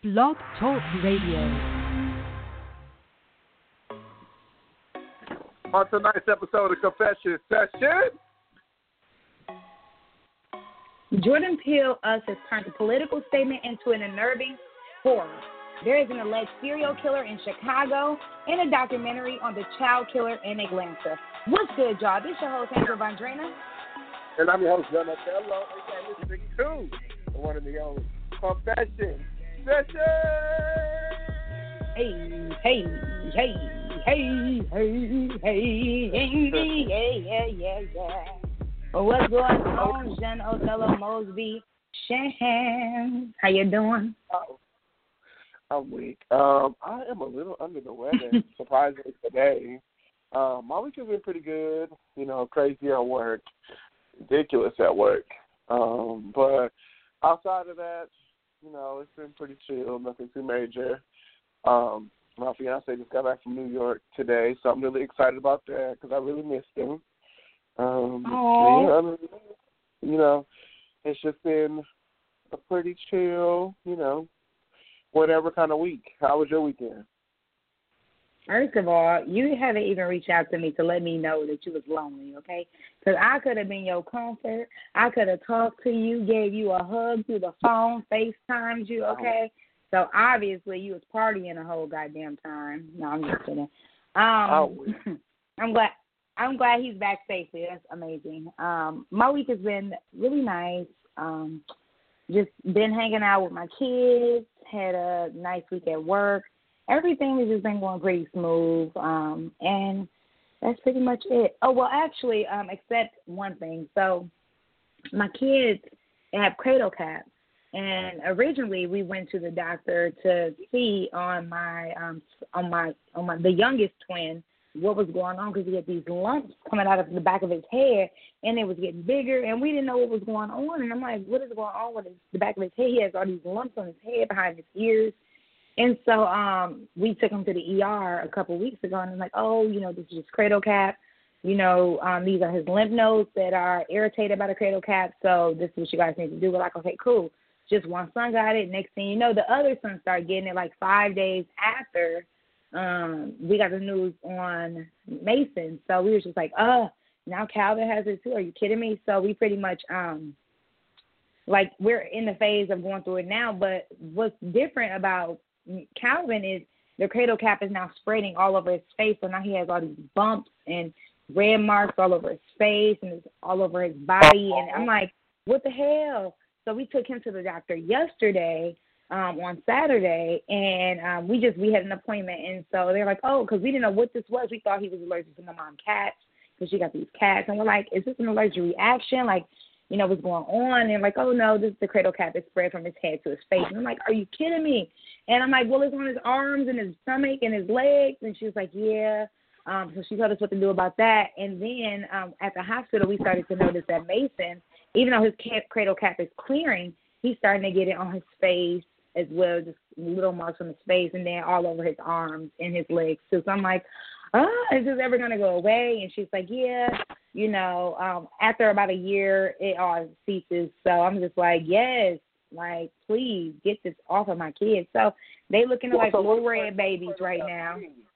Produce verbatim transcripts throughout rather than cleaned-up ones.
Blog Talk Radio. On tonight's episode of Confession Session, Jordan Peele Us has turned a political statement into an unnerving horror. There is an alleged serial killer in Chicago and a documentary on the child killer in Atlanta. What's good, y'all? This is your host, Angel Vondrena. and I'm your host, John Othello, and you're listening to the one and the only Confession Session. Hey, hey, hey, hey, hey, hey, yeah, yeah, yeah, yeah. Well, what's going on, John Othello Mosby? Shan, how you doing? Oh, I'm weak. Um, I am a little under the weather, surprisingly, today. Um, my week has been pretty good. You know, crazy at work, ridiculous at work. Um, but outside of that, you know, it's been pretty chill, nothing too major. Um, my fiance just got back from New York today, so I'm really excited about that because I really missed him. Um, Aww. yeah, I mean, you know, it's just been a pretty chill, you know, whatever kind of week. How was your weekend? First of all, you haven't even reached out to me to let me know that you was lonely, okay? Because I could have been your comfort. I could have talked to you, gave you a hug through the phone, FaceTimed you, okay? So obviously you was partying the whole goddamn time. No, I'm just kidding. Um, I'm glad. I'm glad he's back safely. That's amazing. Um, my week has been really nice. Um, just been hanging out with my kids. Had a nice week at work. Everything has just been going pretty smooth, um, and that's pretty much it. Oh, well, actually, um, except one thing. So my kids have cradle caps, and originally we went to the doctor to see on my um, on my on my the youngest twin what was going on because he had these lumps coming out of the back of his head, and it was getting bigger, and we didn't know what was going on. And I'm like, what is going on with his, the back of his head? He has all these lumps on his head, behind his ears. And so um, we took him to the E R a couple of weeks ago, and I'm like, oh, you know, this is just cradle cap. You know, um, these are his lymph nodes that are irritated by the cradle cap, so this is what you guys need to do. We're like, okay, cool. Just one son got it. Next thing you know, the other son started getting it like five days after um, we got the news on Mason. So we were just like, oh, now Calvin has it too. Are you kidding me? So we pretty much um, – like we're in the phase of going through it now, but what's different about Calvin is the cradle cap is now spreading all over his face, so now he has all these bumps and red marks all over his face and it's all over his body, and I'm like, what the hell? So we took him to the doctor yesterday um, on Saturday, and um, we just we had an appointment, and so they're like, oh, because we didn't know what this was. We thought he was allergic to my mom cats because she got these cats, and we're like, is this an allergic reaction? Like, you know, what's going on? And like, oh, no, this is the cradle cap is spread from his head to his face. And I'm like, are you kidding me? And I'm like, well, it's on his arms and his stomach and his legs. And she was like, yeah. Um, so she told us what to do about that. And then um, at the hospital, we started to notice that Mason, even though his cap, cradle cap is clearing, he's starting to get it on his face as well, just little marks on his face and then all over his arms and his legs too. So I'm like, oh, is this ever going to go away? And she's like, yeah, you know, um, after about a year, it all ceases. So I'm just like, yes, like, please get this off of my kids. So they looking like little red babies right now.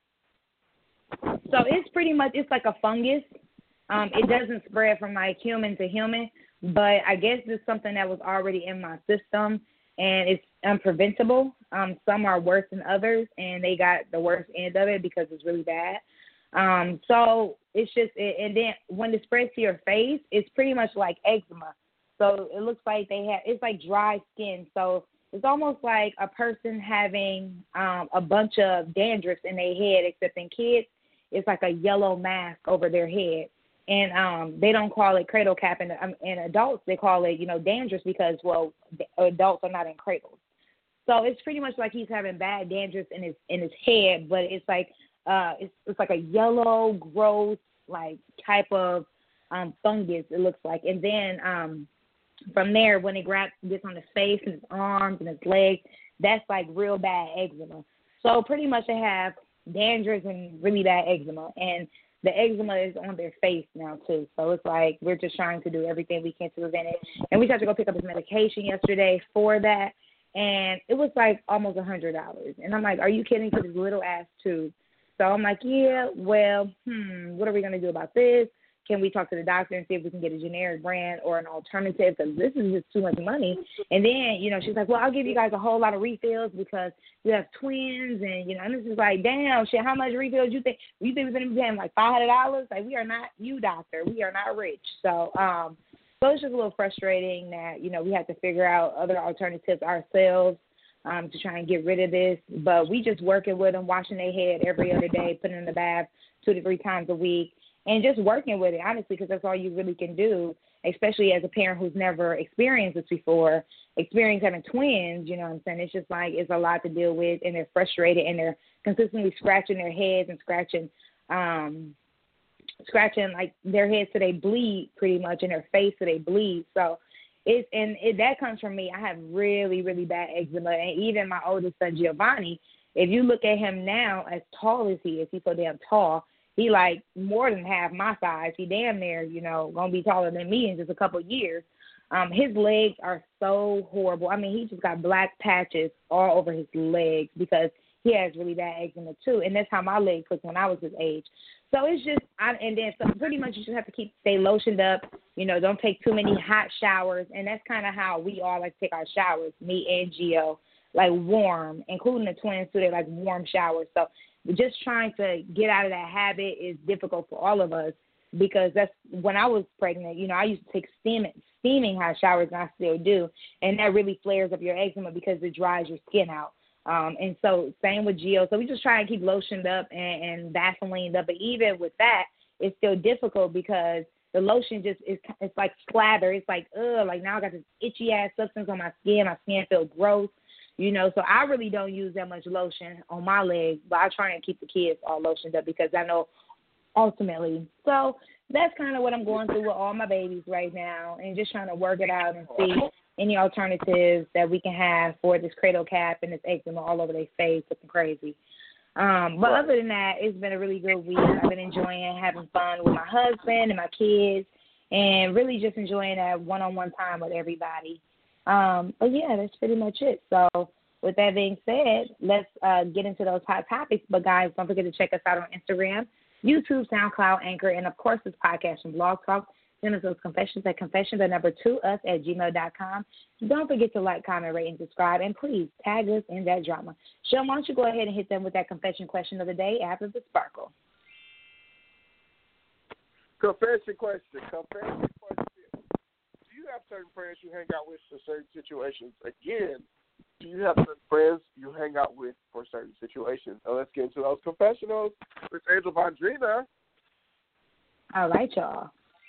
So it's pretty much, it's like a fungus. Um, it doesn't spread from like human to human, but I guess it's something that was already in my system, and it's unpreventable. Um, some are worse than others, and they got the worst end of it because it's really bad. Um, so it's just, it, and then when it spreads to your face, it's pretty much like eczema. So it looks like they have, it's like dry skin. So it's almost like a person having um, a bunch of dandruff in their head, except in kids, it's like a yellow mask over their head. And um, they don't call it cradle cap. And um, in adults, they call it, you know, dandruff because, well, adults are not in cradles. So it's pretty much like he's having bad dandruff in his in his head, but it's like uh, it's it's like a yellow, gross, like type of um, fungus. It looks like, and then um, from there, when it grabs gets on his face and his arms and his legs, that's like real bad eczema. So pretty much they have dandruff and really bad eczema, and the eczema is on their face now too. So it's like we're just trying to do everything we can to prevent it. And we tried to go pick up his medication yesterday for that. and it was like almost a hundred dollars. And I'm like, are you kidding? For this little ass tube. So I'm like, yeah, well, hmm, what are we gonna do about this? Can we talk to the doctor and see if we can get a generic brand or an alternative? Because this is just too much money. And then, you know, she's like, well, I'll give you guys a whole lot of refills because you have twins. And, you know, and this is like, damn, shit, how much refills you think? You think we're going to be paying like five hundred dollars? Like, we are not you, doctor. We are not rich. So, um, so it's just a little frustrating that, you know, we have to figure out other alternatives ourselves um, to try and get rid of this. But we just working with them, washing their head every other day, putting them in the bath two to three times a week. And just working with it, honestly, because that's all you really can do, especially as a parent who's never experienced this before, experience having twins, you know what I'm saying? It's just like it's a lot to deal with, and they're frustrated, and they're consistently scratching their heads and scratching, um, scratching, like, their heads so they bleed pretty much, and their face so they bleed. So it's, and it, that comes from me. I have really, really bad eczema, and even my oldest son, Giovanni, if you look at him now, as tall as he is, he's so damn tall, he like more than half my size. He damn near, you know, gonna be taller than me in just a couple of years. Um, his legs are so horrible. I mean, he just got black patches all over his legs because he has really bad eczema too. And that's how my legs looked when I was his age. So it's just, I, and then so pretty much you just have to keep stay lotioned up. You know, don't take too many hot showers. And that's kind of how we all like to take our showers, me and Gio, like warm, including the twins too. They like warm showers. So just trying to get out of that habit is difficult for all of us because that's when I was pregnant, you know, I used to take steaming, steaming hot showers, and I still do, and that really flares up your eczema because it dries your skin out. Um, and so same with Gio. So we just try and keep lotioned up and, and Vaselined up, but even with that, it's still difficult because the lotion just is it's like slather. It's like, ugh, like now I got this itchy ass substance on my skin. My skin feels gross. You know, so I really don't use that much lotion on my legs, but I try and keep the kids all lotioned up because I know ultimately. So that's kind of what I'm going through with all my babies right now and just trying to work it out and see any alternatives that we can have for this cradle cap and this eczema all over their face looking crazy. Um, but other than that, it's been a really good week. I've been enjoying having fun with my husband and my kids and really just enjoying that one-on-one time with everybody. Um, but, yeah, that's pretty much it. So with that being said, let's uh, get into those hot topics. But, guys, don't forget to check us out on Instagram, YouTube, SoundCloud, Anchor, and, of course, this podcast from Blog Talk. Send us those confessions at confessions, the number two, us at gmail dot com. Don't forget to like, comment, rate, and subscribe. And please tag us in that drama. Sean, why don't you go ahead and hit them with that confession question of the day after the sparkle. Confession question. Confession question. Do you have certain friends you hang out with for certain situations? Again, do you have certain friends you hang out with for certain situations? So let's get into those confessionals with Angel Vondrina. All right, y'all.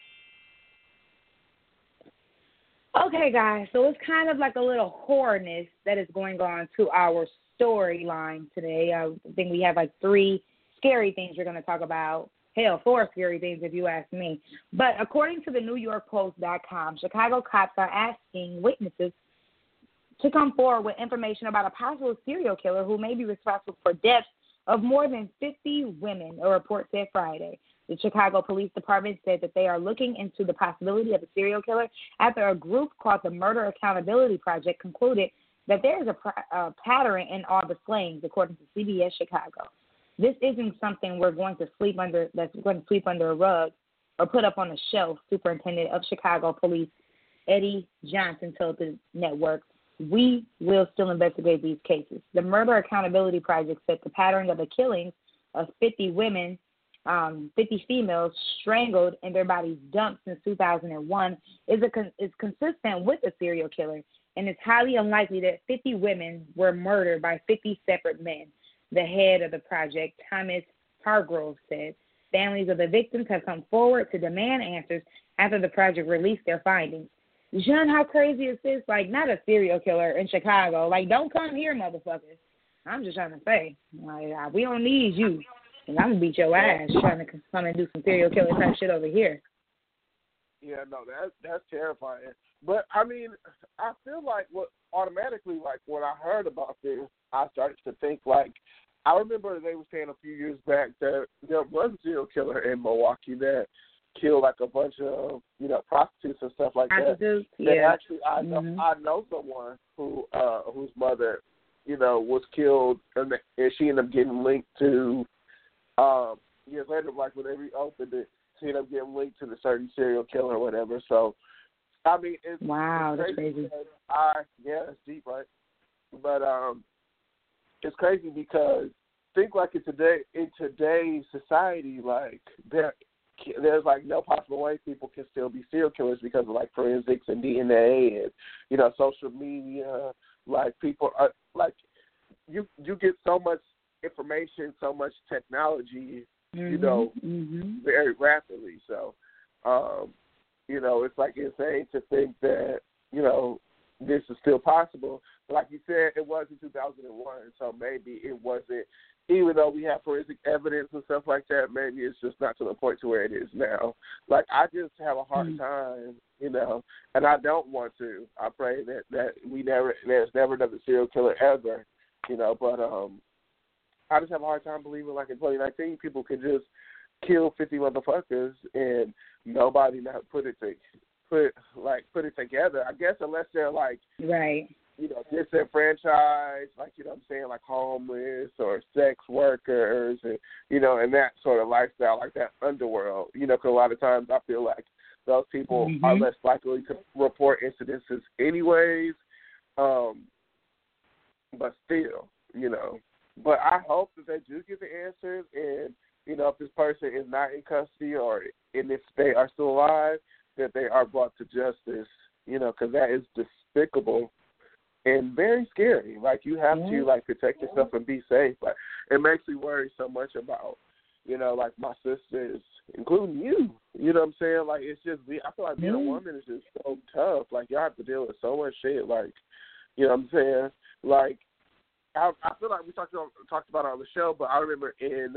Okay, guys, so it's kind of like a little horrorness that is going on to our storyline today. I think we have like three scary things we're going to talk about. Hell, four scary things if you ask me. But according to the New York Post dot com, Chicago cops are asking witnesses to come forward with information about a possible serial killer who may be responsible for deaths of more than fifty women, a report said Friday. The Chicago Police Department said that they are looking into the possibility of a serial killer after a group called the Murder Accountability Project concluded that there is a, a pattern in all the slayings, according to C B S Chicago. This isn't something we're going to sweep under, that's going to sweep under a rug or put up on a shelf, Superintendent of Chicago Police Eddie Johnson told the network. We will still investigate these cases. The Murder Accountability Project said the pattern of the killings of fifty women, um, fifty females strangled and their bodies dumped since two thousand one is, a con- is consistent with a serial killer, and it's highly unlikely that fifty women were murdered by fifty separate men. The head of the project, Thomas Hargrove, said families of the victims have come forward to demand answers after the project released their findings. John, how crazy is this? Like, not a serial killer in Chicago. Like, don't come here, motherfuckers. I'm just trying to say, like, we don't need you. And I'm going to beat your ass trying to come and do some serial killer type shit over here. Yeah, no, that, that's terrifying. But, I mean, I feel like what automatically, like, when I heard about this, I started to think, like, I remember they were saying a few years back that there was a serial killer in Milwaukee that kill like a bunch of, you know, prostitutes and stuff like prostitutes, that. Yeah. And actually, I know mm-hmm. I know someone who uh, whose mother, you know, was killed, and, and she ended up getting linked to. Um, years later, like when they reopened it, she ended up getting linked to the certain serial killer or whatever. So, I mean, it's wow, it's that's crazy. I yeah, it's deep, right? But um, it's crazy because think like in today in today's society, like there there's like no possible way people can still be serial killers because of like forensics and D N A and, you know, social media. Like people are like you you get so much information, so much technology, mm-hmm. you know, mm-hmm. very rapidly. So, um, you know, it's like insane to think that, you know, this is still possible. But like you said, it was in two thousand one, so maybe it wasn't, even though we have forensic evidence and stuff like that, maybe it's just not to the point to where it is now. Like, I just have a hard mm-hmm. time, you know, and I don't want to. I pray that, that we never, there's never another serial killer ever, you know, but um, I just have a hard time believing, like, in twenty nineteen, people could just kill fifty motherfuckers and nobody not put it to, put, like, put it together. I guess unless they're, like, right. you know, disenfranchised, like, you know what I'm saying, like homeless or sex workers, and, you know, and that sort of lifestyle, like that underworld, you know, because a lot of times I feel like those people mm-hmm. are less likely to report incidences anyways, um, but still, you know. But I hope that they do get the answers, and, you know, if this person is not in custody or and if they are still alive, that they are brought to justice, you know, because that is despicable and very scary. Like, you have yeah. to, like, protect yourself and be safe. Like, it makes me worry so much about, you know, like, my sisters, including you. You know what I'm saying? Like, it's just, I feel like being mm-hmm. a woman is just so tough. Like, y'all have to deal with so much shit. Like, you know what I'm saying? Like, I, I feel like we talked about, talked about it on the show, but I remember in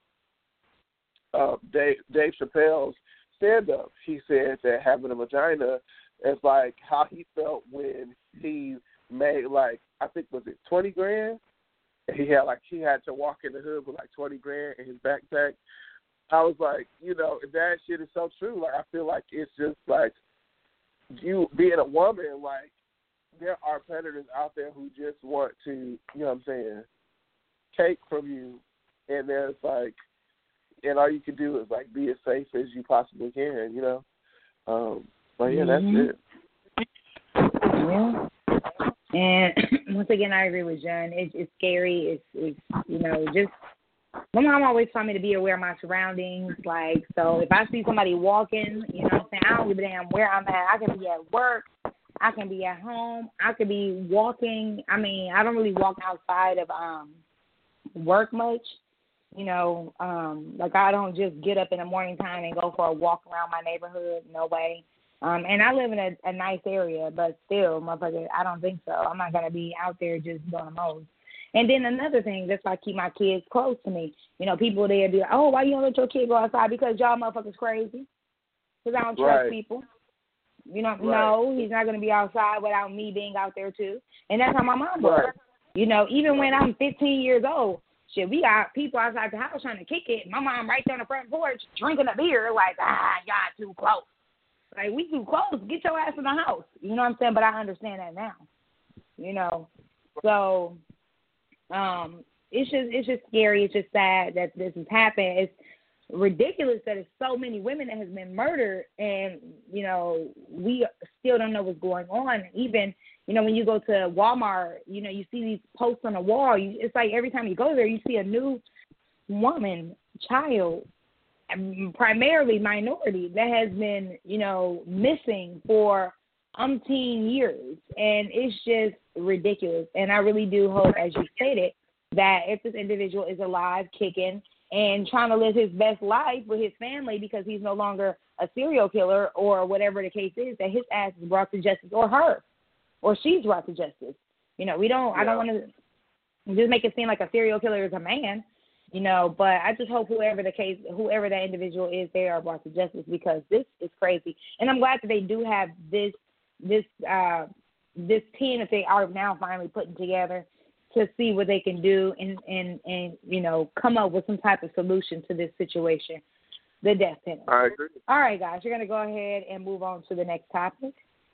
uh, Dave, Dave Chappelle's stand-up, he said that having a vagina is like how he felt when he made, like, I think, was it twenty grand? And he had, like, he had to walk in the hood with, like, twenty grand in his backpack. I was like, you know, that shit is so true. Like, I feel like it's just, like, you being a woman, like, there are predators out there who just want to, you know what I'm saying, take from you. And there's, like, and all you can do is, like, be as safe as you possibly can, you know. Um, but, yeah, mm-hmm. that's it. Yeah. And once again, I agree with John. It's, it's scary. It's, it's, you know, just, my mom always taught me to be aware of my surroundings. Like, so if I see somebody walking, you know what I'm saying, I don't give a damn where I'm at. I can be at work. I can be at home. I could be walking. I mean, I don't really walk outside of um work much. You know, um, like I don't just get up in the morning time and go for a walk around my neighborhood. No way. Um, and I live in a, a nice area, but still, motherfucker, I don't think so. I'm not going to be out there just doing the most. And then another thing, that's why I keep my kids close to me. You know, people there be like, oh, why you don't let your kid go outside? Because y'all motherfuckers crazy. Because I don't trust Right. people. You know, Right. no, he's not going to be outside without me being out there too. And that's how my mom was. Right. You know, even when I'm fifteen years old, shit, we got people outside the house trying to kick it. My mom right there on the front porch drinking a beer like, ah, y'all too close. Like, we too close. Get your ass in the house. You know what I'm saying? But I understand that now. You know, so um, it's just it's just scary. It's just sad that this has happened. It's ridiculous that it's so many women that has been murdered, and you know we still don't know what's going on. Even you know when you go to Walmart, you know you see these posts on the wall. You, it's like every time you go there, you see a new woman, child, primarily minority, that has been you know missing for umpteen years, and it's just ridiculous. And I really do hope, as you stated, that if this individual is alive, kicking, and trying to live his best life with his family because he's no longer a serial killer or whatever the case is, that his ass is brought to justice, or her, or she's brought to justice. You know, we don't, yeah. I don't want to just make it seem like a serial killer is a man, you know, but I just hope whoever the case, whoever that individual is, they are brought to justice, because this is crazy. And I'm glad that they do have this, this, uh, this team that they are now finally putting together to see what they can do and, and, and, you know, come up with some type of solution to this situation. the death penalty. I agree. All right, guys, you're going to go ahead and move on to the next topic.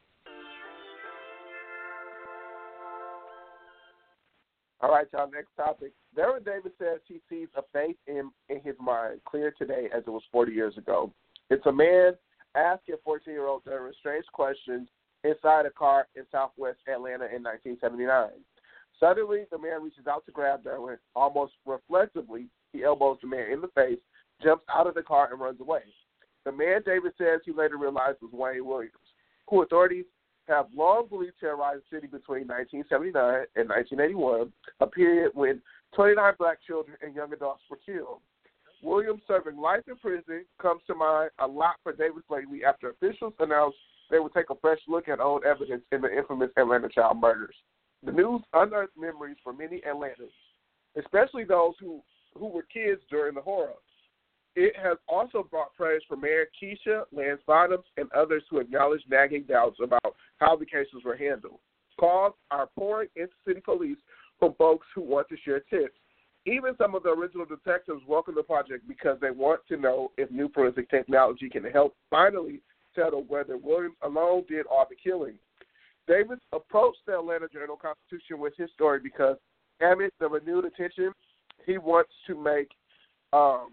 All right, y'all, next topic. Darren Davis says he sees a faith in, in his mind clear today as it was forty years ago. It's a man asking fourteen-year-old Darren strange questions inside a car in southwest Atlanta in nineteen seventy-nine. Suddenly, the man reaches out to grab Darren. Almost reflexively, he elbows the man in the face, jumps out of the car, and runs away. The man Davis says he later realized was Wayne Williams, who authorities have long believed terrorized the city between nineteen seventy-nine and nineteen eighty-one, a period when twenty-nine black children and young adults were killed. Williams serving life in prison comes to mind a lot for Davis lately after officials announced they would take a fresh look at old evidence in the infamous Atlanta child murders. The news unearthed memories for many Atlantans, especially those who, who were kids during the horror. It has also brought praise for Mayor Keisha Lance Bottoms and others who acknowledged nagging doubts about how the cases were handled. Calls are pouring into city police from folks who want to share tips. Even some of the original detectives welcome the project because they want to know if new forensic technology can help finally settle whether Williams alone did all the killing. Davis approached the Atlanta Journal-Constitution with his story because, amid the renewed attention, he wants to make um,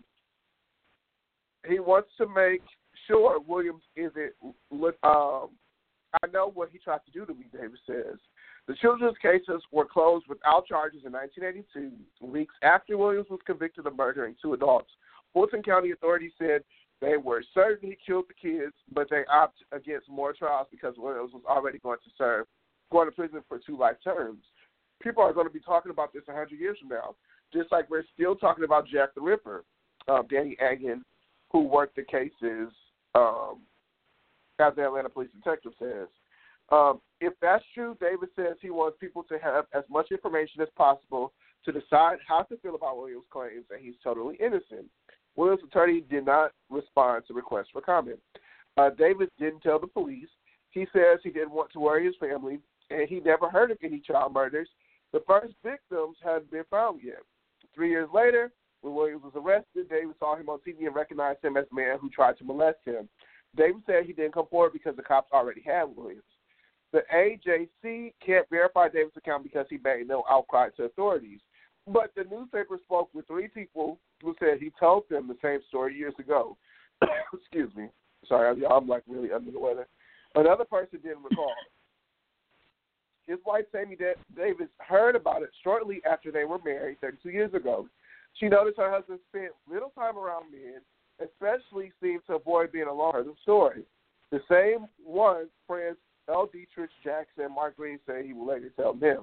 he wants to make sure Williams isn't. Um, I know what he tried to do to me, Davis says. The children's cases were closed without charges in nineteen eighty-two, weeks after Williams was convicted of murdering two adults. Fulton County authorities said they were certain he killed the kids, but they opted against more trials because Williams was already going to serve, going to prison for two life terms. People are going to be talking about this one hundred years from now, just like we're still talking about Jack the Ripper, uh, Danny Agin, who worked the cases, um, as the Atlanta police detective says. Um, if that's true, Davis says he wants people to have as much information as possible to decide how to feel about Williams' claims that he's totally innocent. Williams' attorney did not respond to requests for comment. Uh, Davis didn't tell the police. He says he didn't want to worry his family, and he never heard of any child murders. The first victims hadn't been found yet. Three years later, when Williams was arrested, Davis saw him on T V and recognized him as the man who tried to molest him. Davis said he didn't come forward because the cops already had Williams. The A J C can't verify Davis' account because he made no outcry to authorities. But the newspaper spoke with three people who said he told them the same story years ago. Excuse me. Sorry, I'm like really under the weather. Another person didn't recall. His wife, Sammy Davis, heard about it shortly after they were married thirty-two years ago. She noticed her husband spent little time around men, especially seemed to avoid being alone with the story. The same ones friends L. Dietrich Jackson and Mark Green say he will later tell them.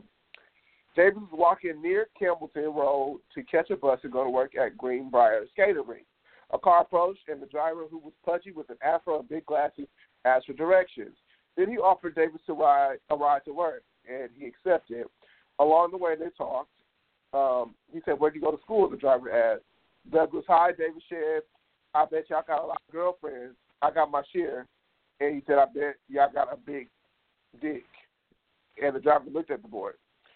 Davis was walking near Campbellton Road to catch a bus and go to work at Greenbrier Skater Rink. A car approached, and the driver, who was pudgy with an afro and big glasses, asked for directions. Then he offered Davis to ride, a ride to work, and he accepted. Along the way, they talked. Um, he said, "Where'd you go to school?" The driver asked. Douglas High, Davis said, "I bet y'all got a lot of girlfriends. I got my share." And he said, "I bet y'all got a big dick." And the driver looked at the boy.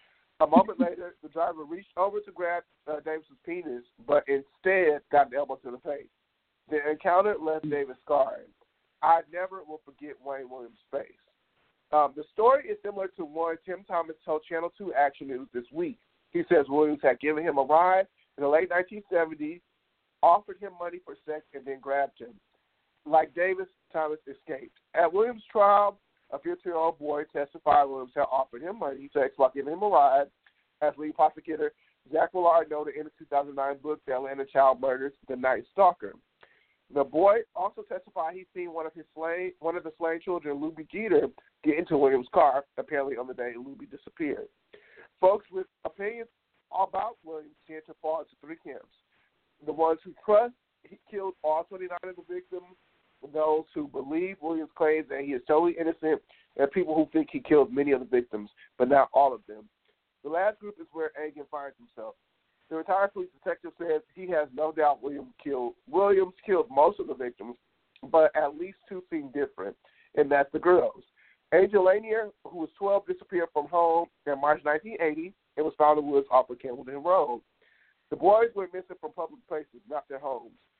A moment later, the driver reached over to grab uh, Davis's penis, but instead got an elbow to the face. The encounter left Davis scarred. I never will forget Wayne Williams' face. Um, the story is similar to one Tim Thomas told Channel two Action News this week. He says Williams had given him a ride in the late nineteen seventies, offered him money for sex, and then grabbed him. Like Davis, Thomas escaped. At Williams' trial, a fifteen-year-old boy testified Williams had offered him money to sex while giving him a ride, as lead prosecutor Zach Willard noted in the two thousand nine book, The Atlanta Child Murders, The Night Stalker. The boy also testified he'd seen one of his slain, one of the slain children, Luby Jeter, get into Williams' car, apparently on the day Luby disappeared. Folks with opinions about Williams tend to fall into three camps. The ones who trust he killed all twenty-nine of the victims, those who believe Williams' claims that he is totally innocent, and people who think he killed many of the victims, but not all of them. The last group is where Agin finds himself. The retired police detective says he has no doubt Williams killed Williams killed most of the victims, but at least two seem different, and that's the girls. Angel Lanier, who was twelve, disappeared from home in March nineteen eighty and was found in the woods off of Campbellton Road. The boys were missing from public places, not their homes.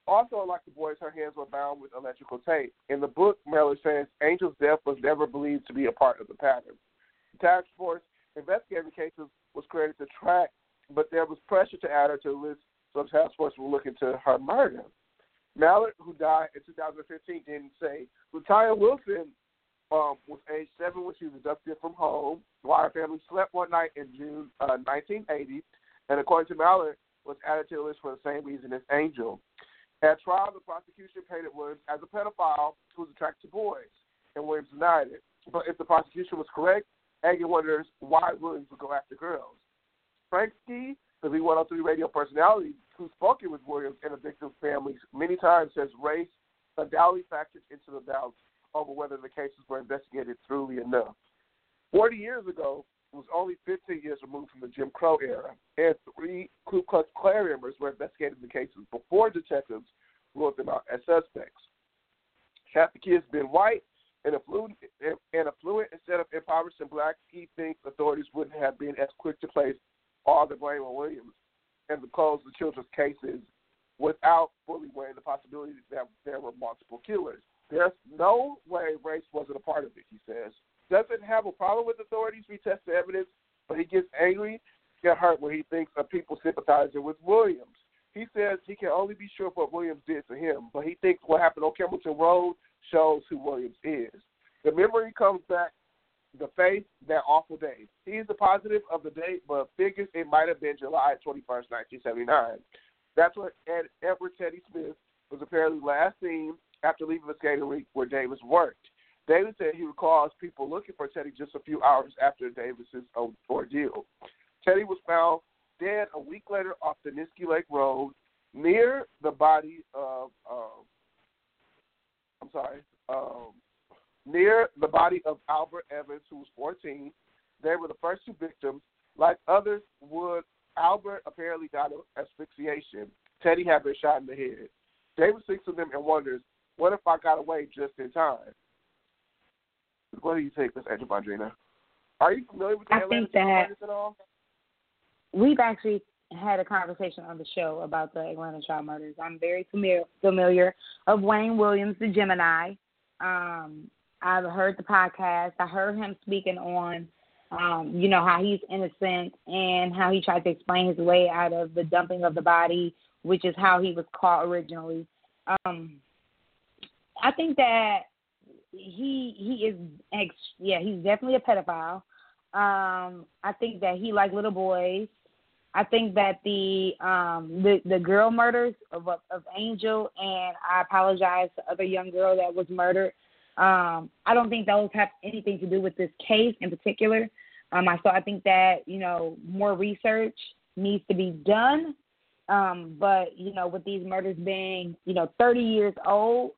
Also, like the boys, her hands were bound with electrical tape. In the book, Mellor says Angel's death was never believed to be a part of the pattern. The task force investigating the cases was created to track, but there was pressure to add her to the list, so the task force will look into her murder. Mallard, who died in two thousand fifteen, didn't say. Latoya Wilson um, was age seven when she was abducted from home while her family slept one night in June uh, nineteen eighty, and according to Mallard, was added to the list for the same reason as Angel. At trial, the prosecution painted Williams as a pedophile who was attracted to boys, and Williams denied it. But if the prosecution was correct, Aggie wonders why Williams would go after girls. Frank Ski, the V one oh three radio personality who's spoken with Williams and the victim's families many times, says race undoubtedly factored into the doubts over whether the cases were investigated thoroughly enough. Forty years ago, it was only fifteen years removed from the Jim Crow era, and three Ku Klux Klan members were investigating the cases before detectives ruled them out as suspects. Had the kids been white and affluent, and affluent instead of impoverished and black, he thinks authorities wouldn't have been as quick to place all the blame on Williams and to close the children's cases without fully weighing the possibility that there were multiple killers. There's no way race wasn't a part of it, he says. Doesn't have a problem with authorities retest the evidence, but he gets angry, get hurt when he thinks of people sympathizing with Williams. He says he can only be sure of what Williams did to him, but he thinks what happened on Campbellton Road shows who Williams is. The memory comes back, the faith, that awful day. He is the positive of the date, but figures it might have been July twenty-first, nineteen seventy-nine. That's when Ed, Edward Teddy Smith was apparently last seen after leaving the skating rink where Davis worked. Davis said he recalls people looking for Teddy just a few hours after Davis's ordeal. Teddy was found dead a week later off the Niski Lake Road near the body of, um, I'm sorry, um, near the body of Albert Evans, who was fourteen. They were the first two victims. Like others would, Albert apparently died of asphyxiation. Teddy had been shot in the head. Davis thinks of them and wonders, what if I got away just in time? What do you think, Miss Angel Bondrina? Are you familiar with the I Atlanta think that at all? We've actually had a conversation on the show about the Atlanta child murders. I'm very familiar familiar of Wayne Williams, the Gemini. Um, I've heard the podcast. I heard him speaking on, um, you know, how he's innocent and how he tried to explain his way out of the dumping of the body, which is how he was caught originally. Um, I think that he he is ex, yeah he's definitely a pedophile. Um, I think that he liked little boys. I think that the um the, the girl murders of of Angel, and I apologize to the other young girl that was murdered. Um, I don't think those have anything to do with this case in particular. Um, I so I think that you know more research needs to be done. Um, but you know with these murders being you know thirty years old,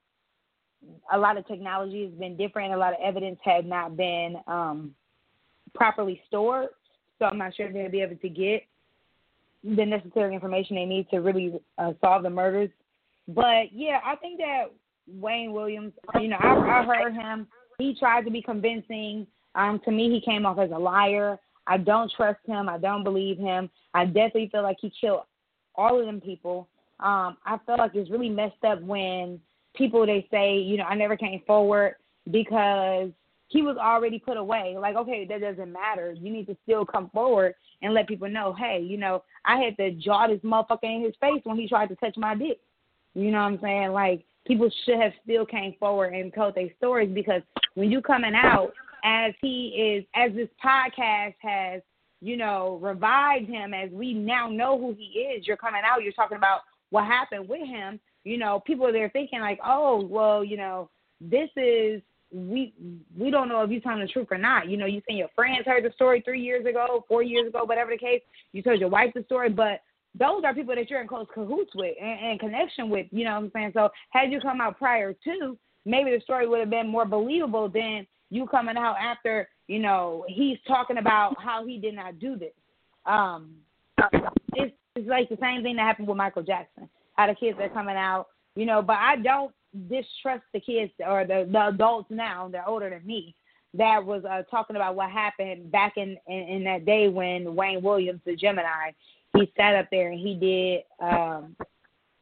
a lot of technology has been different. A lot of evidence had not been um, properly stored. So I'm not sure if they're going to be able to get the necessary information they need to really uh, solve the murders. But, yeah, I think that Wayne Williams, you know, I, I heard him. He tried to be convincing. Um, to me, he came off as a liar. I don't trust him. I don't believe him. I definitely feel like he killed all of them people. Um, I feel like it's really messed up when people, they say, you know, I never came forward because he was already put away. Like, okay, that doesn't matter. You need to still come forward and let people know, hey, you know, I had to jaw this motherfucker in his face when he tried to touch my dick. You know what I'm saying? Like, people should have still came forward and told their stories, because when you coming out, as he is, as this podcast has, you know, revived him, as we now know who he is, you're coming out, you're talking about what happened with him. You know, people are there thinking like, oh, well, you know, this is, we we don't know if you're telling the truth or not. You know, you saying your friends heard the story three years ago, four years ago, whatever the case. You told your wife the story, but those are people that you're in close cahoots with and, and connection with, you know what I'm saying? So had you come out prior to, maybe the story would have been more believable than you coming out after, you know, he's talking about how he did not do this. Um, it's, it's like the same thing that happened with Michael Jackson. How the kids are coming out, you know, but I don't distrust the kids or the, the adults now, they're older than me, that was uh, talking about what happened back in, in, in that day when Wayne Williams, the Gemini, he sat up there and he did, um,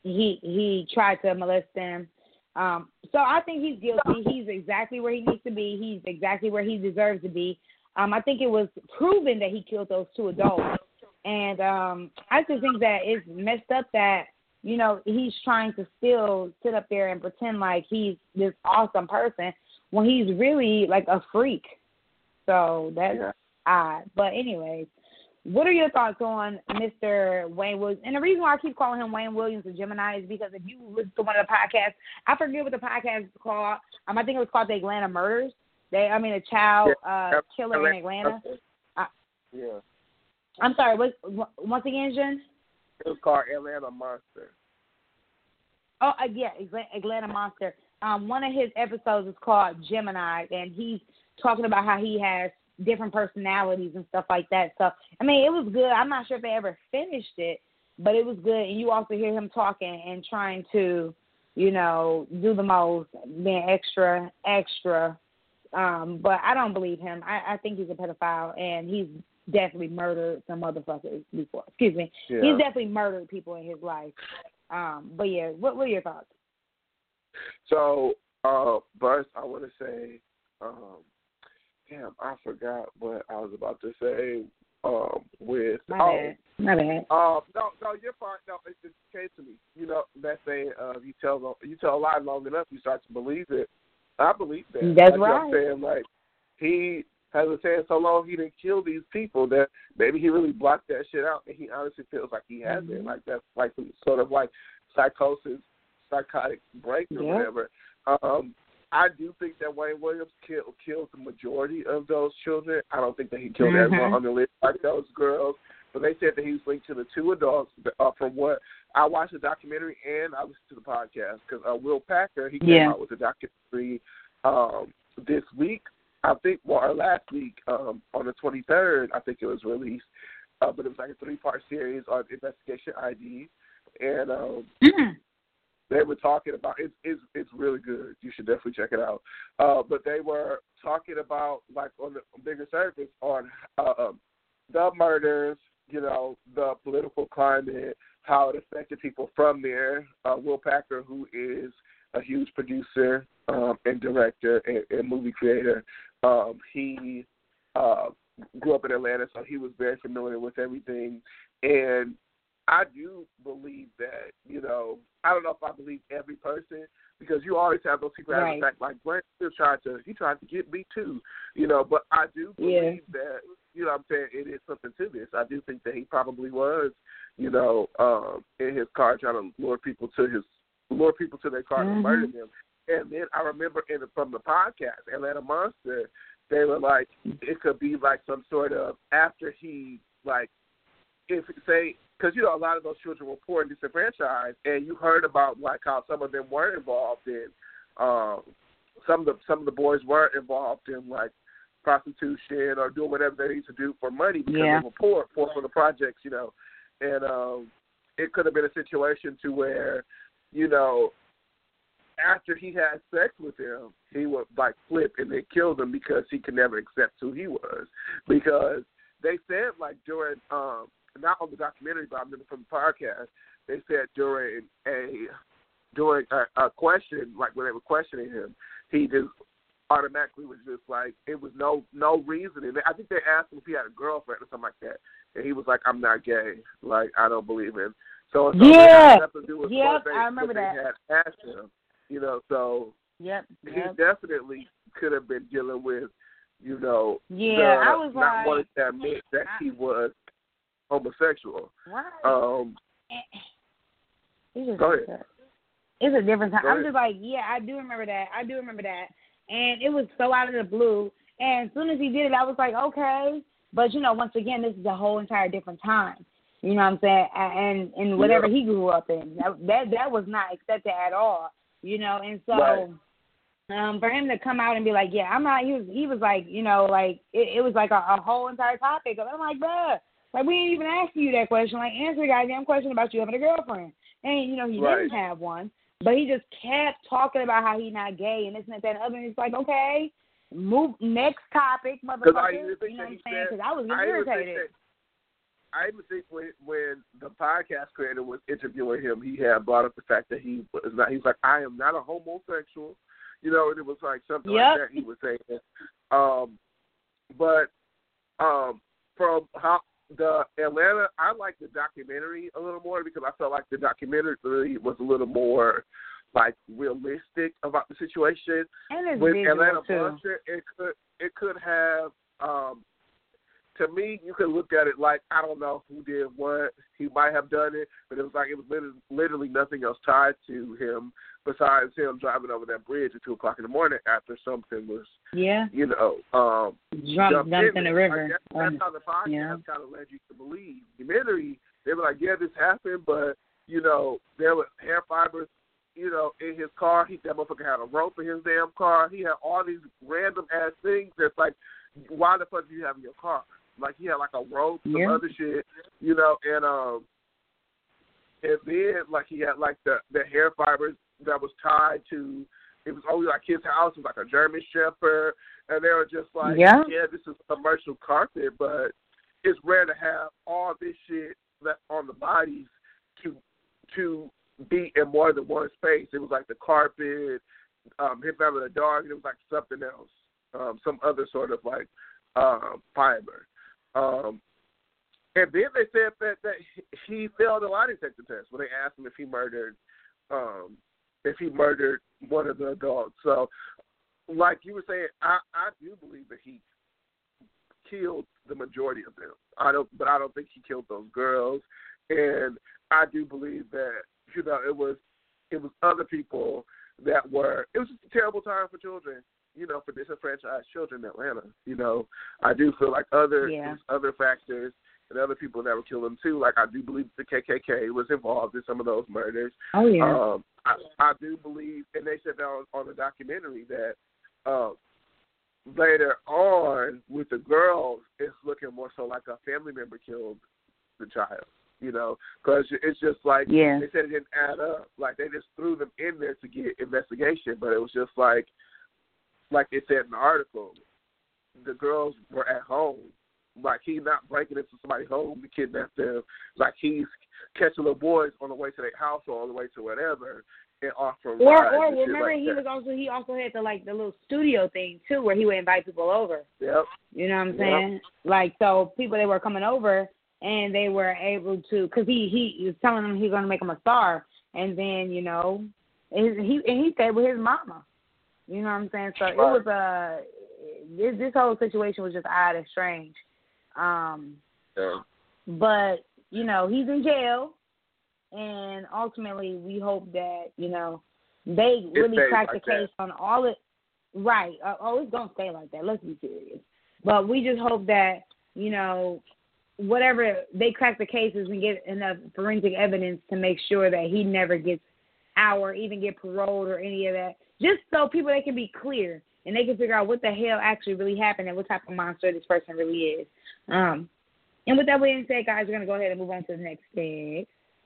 he he tried to molest them. Um, so I think he's guilty. He's exactly where he needs to be. He's exactly where he deserves to be. Um, I think it was proven that he killed those two adults. And um, I just think that it's messed up that, you know, he's trying to still sit up there and pretend like he's this awesome person when he's really like a freak. So that's yeah. odd. But anyways, what are your thoughts on Mister Wayne Williams? And the reason why I keep calling him Wayne Williams a Gemini is because if you listen to one of the podcasts, I forget what the podcast is called. Um, I think it was called The Atlanta Murders. They, I mean, a child uh, killer in Atlanta. Uh, yeah. I'm sorry. What, once again, Jen? It was called Atlanta Monster. Oh, uh, yeah, Atlanta Monster. Um, one of his episodes is called Gemini, and he's talking about how he has different personalities and stuff like that. So, I mean, it was good. I'm not sure if they ever finished it, but it was good. And you also hear him talking and trying to, you know, do the most, being extra, extra. Um, but I don't believe him. I, I think he's a pedophile, and he's definitely murdered some motherfuckers before. Excuse me. Yeah. He's definitely murdered people in his life. Um, but, yeah, what were your thoughts? So, uh, first, I want to say, um, damn, I forgot what I was about to say. Um, with my oh, bad, my bad. Um, no, no, you're fine. No, it just came to me. You know that saying, uh, you tell you tell a lie long enough, you start to believe it. I believe that. That's like, right. You know what I'm saying, like, he has been saying so long he didn't kill these people that maybe he really blocked that shit out, and he honestly feels like he has mm-hmm. it. Like that's like some sort of like psychosis, psychotic break or yep. whatever. Um, I do think that Wayne Williams killed killed the majority of those children. I don't think that he killed mm-hmm. everyone on the list like those girls. But they said that he was linked to the two adults. Uh, from what I watched the documentary and I listened to the podcast because uh, Will Packer he came yeah. out with a documentary um, this week. I think, well, or last week um, on the twenty-third. I think it was released, uh, but it was like a three-part series on Investigation I D, and um, mm-hmm. they were talking about it's it's it's really good. You should definitely check it out. Uh, but they were talking about like on the bigger surface on uh, the murders, you know, the political climate, how it affected people from there. Uh, Will Packer, who is a huge producer um, and director and, and movie creator, um, he uh, grew up in Atlanta, so he was very familiar with everything. And I do believe that, you know, I don't know if I believe every person, because you always have those people right. that fact like Brent still tried to he tried to get me too, you know, but I do believe yeah. that, you know what I'm saying, it is something to this. I do think that he probably was, you know, um, in his car trying to lure people to his lure people to their car mm-hmm. and murder them. And then I remember in the, from the podcast, Atlanta Monster, they were like, it could be like some sort of after he like if say. Because, you know, a lot of those children were poor and disenfranchised, and you heard about, like, how some of them were involved in, um, some of the some of the boys were involved in, like, prostitution or doing whatever they need to do for money because yeah. they were poor, poor for the projects, you know. And um, it could have been a situation to where, you know, after he had sex with him, he would, like, flip and then kill them because he could never accept who he was. Because they said, like, during um, – not on the documentary, but I remember from the podcast, they said during a during a, a question, like when they were questioning him, he just automatically was just like, it was no no reasoning. I think they asked him if he had a girlfriend or something like that, and he was like, I'm not gay. Like, I don't believe in. So, so yeah, yep, I remember that. They had asked him, you know, so yep, he yep. definitely could have been dealing with, you know, yeah, the, I was not like, wanting to admit that I, he was homosexual. Right. Um, it's go ahead. It's a different time. Go I'm ahead. just like, yeah, I do remember that. I do remember that. And it was so out of the blue. And as soon as he did it, I was like, okay. But, you know, once again, this is a whole entire different time. You know what I'm saying? And and whatever yeah. he grew up in, that, that that was not accepted at all. You know, and so right. um, for him to come out and be like, yeah, I'm not. He was he was like, you know, like it, it was like a, a whole entire topic. I'm like, bruh. Like, we ain't even asking you that question. Like, answer the goddamn question about you having a girlfriend. And, you know, he right. didn't have one. But he just kept talking about how he's not gay and this and that and the other. And it's like, okay, move next topic, motherfucker. You know what I'm saying? Because I was getting irritated. I even think when when the podcast creator was interviewing him, he had brought up the fact that he was not. He's like, I am not a homosexual, you know, and it was like something yep. like that he was saying. Um, but um, from how the Atlanta, I like the documentary a little more because I felt like the documentary was a little more like realistic about the situation. And it's with visual Atlanta too. Monster, it could it could have. Um, To me, you could look at it like, I don't know who did what. He might have done it, but it was like it was literally, literally nothing else tied to him besides him driving over that bridge at two o'clock in the morning after something was, yeah, you know, um, Drunk, dumped, dumped in, in the it. river. Like that, that's um, how the podcast yeah. kind of led you to believe. The documentary, they were like, yeah, this happened, but, you know, there were hair fibers, you know, in his car. He, that motherfucker had a rope in his damn car. He had all these random-ass things that's like, why the fuck do you have in your car? Like, he had, like, a rope, some yeah. other shit, you know, and um, and then, like, he had, like, the, the hair fibers that was tied to, it was only, like, his house. It was, like, a German Shepherd, and they were just like, yeah, yeah this is commercial carpet, but it's rare to have all this shit that's on the bodies to to be in more than one space. It was, like, the carpet, um, him having a dog, and it was, like, something else, um, some other sort of, like, um, fiber. Um, and then they said that, that he failed a lie detector test when they asked him if he murdered, um, if he murdered one of the adults. So, like you were saying, I, I do believe that he killed the majority of them. I don't, but I don't think he killed those girls. And I do believe that, you know, it was it was other people that were. It was just a terrible time for children. You know, for disenfranchised children in Atlanta, you know, I do feel like other yeah. other factors and other people that were killing them too. Like, I do believe the K K K was involved in some of those murders. Oh yeah. Um, I, I do believe, and they said that on, on the documentary that uh, later on with the girls, it's looking more so like a family member killed the child. You know, because it's just like yeah. they said it didn't add up. Like, they just threw them in there to get investigation, but it was just like. Like they said in the article, the girls were at home. Like, he's not breaking into somebody's home to kidnap them. Like, he's catching little boys on the way to their house or on the way to whatever and offering Or, rides or and shit remember, like he that. was also he also had the like the little studio thing too, where he would invite people over. Yep. You know what I'm Yep. saying? Like, so people that were coming over and they were able to, because he he was telling them he's going to make them a star, and then you know, and he and he stayed with his mama. You know what I'm saying? So it was a this, this whole situation was just odd and strange. Um, yeah. But you know, he's in jail, and ultimately we hope that you know they It really stays crack like the case that. on all it. Right? Uh, oh, it's gonna stay like that. Let's be serious. But we just hope that you know whatever they crack the cases and get enough forensic evidence to make sure that he never gets out or even get paroled or any of that. Just so people, they can be clear and they can figure out what the hell actually really happened and what type of monster this person really is. Um, and with that being said, guys, we're going to go ahead and move on to the next thing.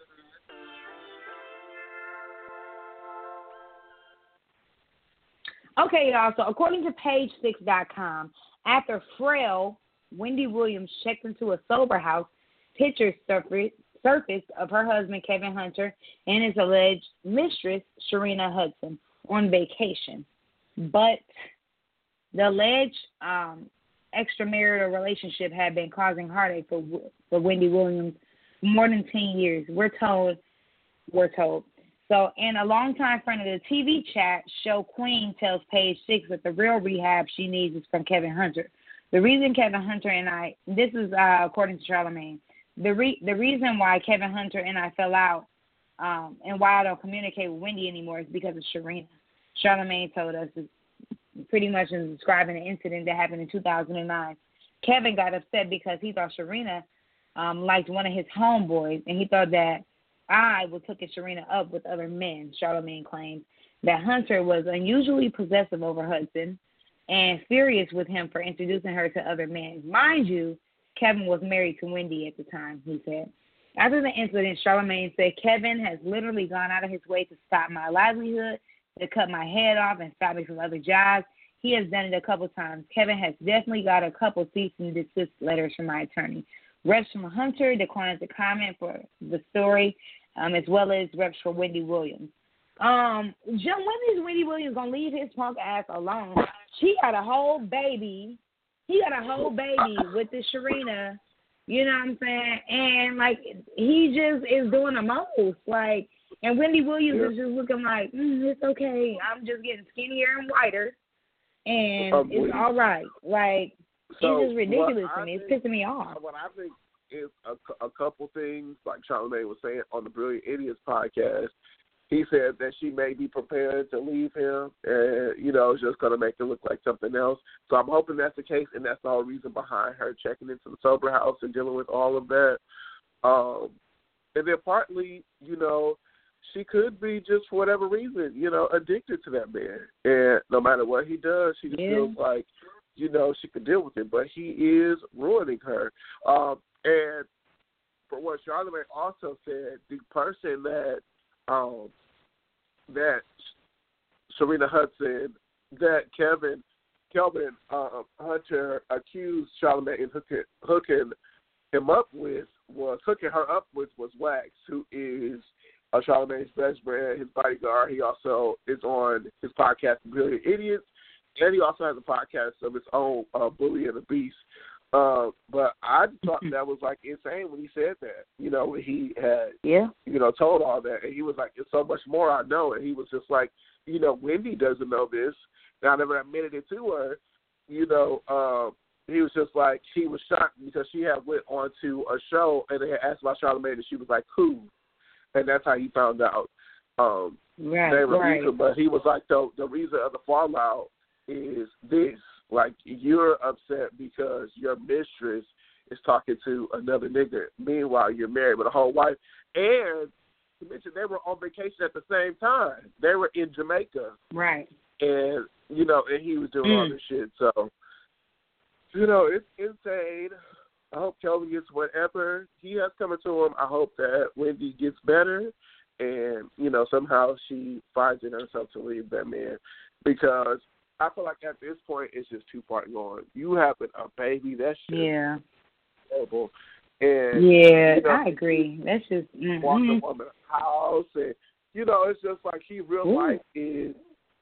Okay, y'all. So according to page six dot com, after frail Wendy Williams checked into a sober house, pictures surfaced surfaced of her husband, Kevin Hunter, and his alleged mistress, Sharina Hudson, on vacation. But the alleged um, extramarital relationship had been causing heartache for for Wendy Williams for more than ten years. We're told, we're told. So, and a longtime friend of the T V chat show, Queen tells Page Six that the real rehab she needs is from Kevin Hunter. The reason Kevin Hunter and I, this is uh, according to Charlamagne, the re, the reason why Kevin Hunter and I fell out um, and why I don't communicate with Wendy anymore is because of Sharina. Charlamagne told us, pretty much in describing the incident that happened in two thousand nine. Kevin got upset because he thought Sharina um, liked one of his homeboys, and he thought that I was hooking Sharina up with other men. Charlamagne claimed that Hunter was unusually possessive over Hudson and furious with him for introducing her to other men. Mind you, Kevin was married to Wendy at the time, he said. After the incident, Charlamagne said, Kevin has literally gone out of his way to stop my livelihood, to cut my head off and stop me from other jobs. He has done it a couple times. Kevin has definitely got a couple cease and desist letters from my attorney. Reps from Hunter declined to comment for the story, um, as well as reps for Wendy Williams. Um, John, when is Wendy Williams gonna leave his punk ass alone? She got a whole baby. He got a whole baby with this Sharina. You know what I'm saying? And like he just is doing the most. Like, and Wendy Williams yeah. is just looking like, mm, it's okay. I'm just getting skinnier and whiter, and um, it's all right. Like, so it's just ridiculous to me. It's pissing me off. What I think is a, a couple things, like Charlamagne was saying on the Brilliant Idiots podcast. He said that she may be prepared to leave him, and, you know, it's just going to make it look like something else. So I'm hoping that's the case, and that's the whole reason behind her checking into the sober house and dealing with all of that. Um, and then partly, you know, she could be just for whatever reason, you know, addicted to that man. And no matter what he does, she just yeah. feels like, you know, she could deal with it. But he is ruining her. Um, and for what Charlamagne also said, the person that um, that Sharina Hudson, that Kevin, Kelvin uh, Hunter accused Charlamagne of hooking, hooking him up with was hooking her up with was Wax, who is uh, Charlamagne's best friend, his bodyguard. He also is on his podcast, Brilliant Idiots, and he also has a podcast of his own, uh, Bully and the Beast. Uh, but I thought that was like insane when he said that. You know, when he had, yeah. you know, told all that, and he was like, "There's so much more I know," and he was just like, you know, Wendy doesn't know this, and I never admitted it to her. You know, um, he was just like, she was shocked because she had went on to a show and they had asked about Charlamagne, and she was like, "Who?" And that's how he found out. Um, right, right. Her, but he was like, the the reason of the fallout is this. Like, you're upset because your mistress is talking to another nigga. Meanwhile, you're married with a whole wife. And to mention, they were on vacation at the same time. They were in Jamaica. Right. And, you know, and he was doing mm. all this shit. So, you know, it's insane. I hope Kelvin gets whatever he has coming to him. I hope that Wendy gets better. And, you know, somehow she finds in herself to leave that man. Because I feel like at this point it's just too far gone. You having a baby, that's just yeah. terrible. And yeah, you know, I agree. That's just mm-hmm. walk the woman's house, and you know, it's just like he real Ooh. life is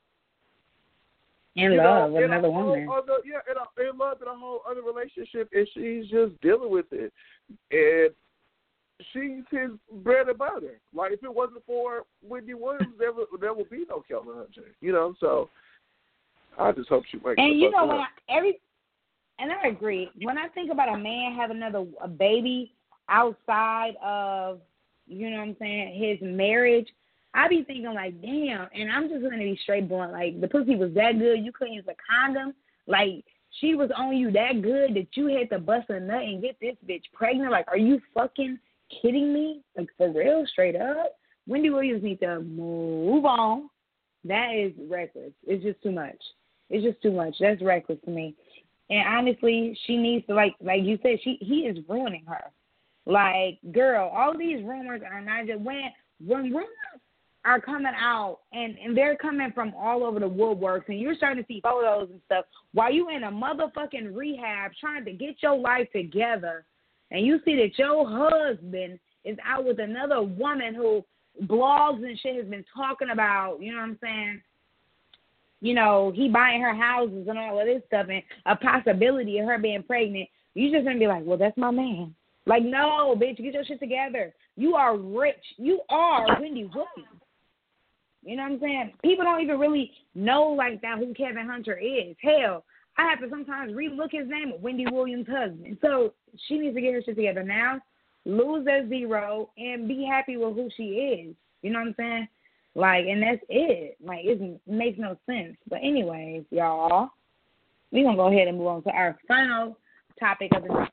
in love know, with another woman. Other, yeah, in, a, in love in a whole other relationship, and she's just dealing with it. And she's his bread and butter. Like, if it wasn't for Wendy Williams, there would, there would be no Kelvin Hunter. You know, so. I just hope she wakes up. And you know what? Every and I agree. When I think about a man having another a baby outside of, you know what I'm saying, his marriage, I be thinking like, damn. And I'm just gonna be straight blunt. Like, the pussy was that good, you couldn't use a condom. Like, she was on you that good that you had to bust a nut and get this bitch pregnant. Like, are you fucking kidding me? Like, for real, straight up. Wendy Williams needs to move on. That is reckless. It's just too much. It's just too much. That's reckless to me. And honestly, she needs to, like like you said, she he is ruining her. Like, girl, all these rumors are not just, when, when rumors are coming out, and, and they're coming from all over the woodworks, and you're starting to see photos and stuff, while you in a motherfucking rehab trying to get your life together, and you see that your husband is out with another woman who blogs and shit has been talking about, you know what I'm saying, you know, he buying her houses and all of this stuff, and a possibility of her being pregnant, you just going to be like, well, that's my man. Like, no, bitch, get your shit together. You are rich. You are Wendy Williams. You know what I'm saying? People don't even really know like that who Kevin Hunter is. Hell, I have to sometimes relook his name at Wendy Williams' husband. So she needs to get her shit together now, lose that zero, and be happy with who she is. You know what I'm saying? Like, and that's it. Like, it makes no sense. But anyways, y'all, we're going to go ahead and move on to our final topic of the night.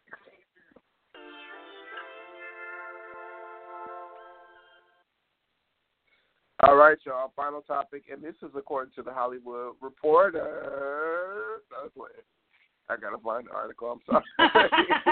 All right, y'all, final topic, and this is according to the Hollywood Reporter. That's what I got to find the article. I'm sorry.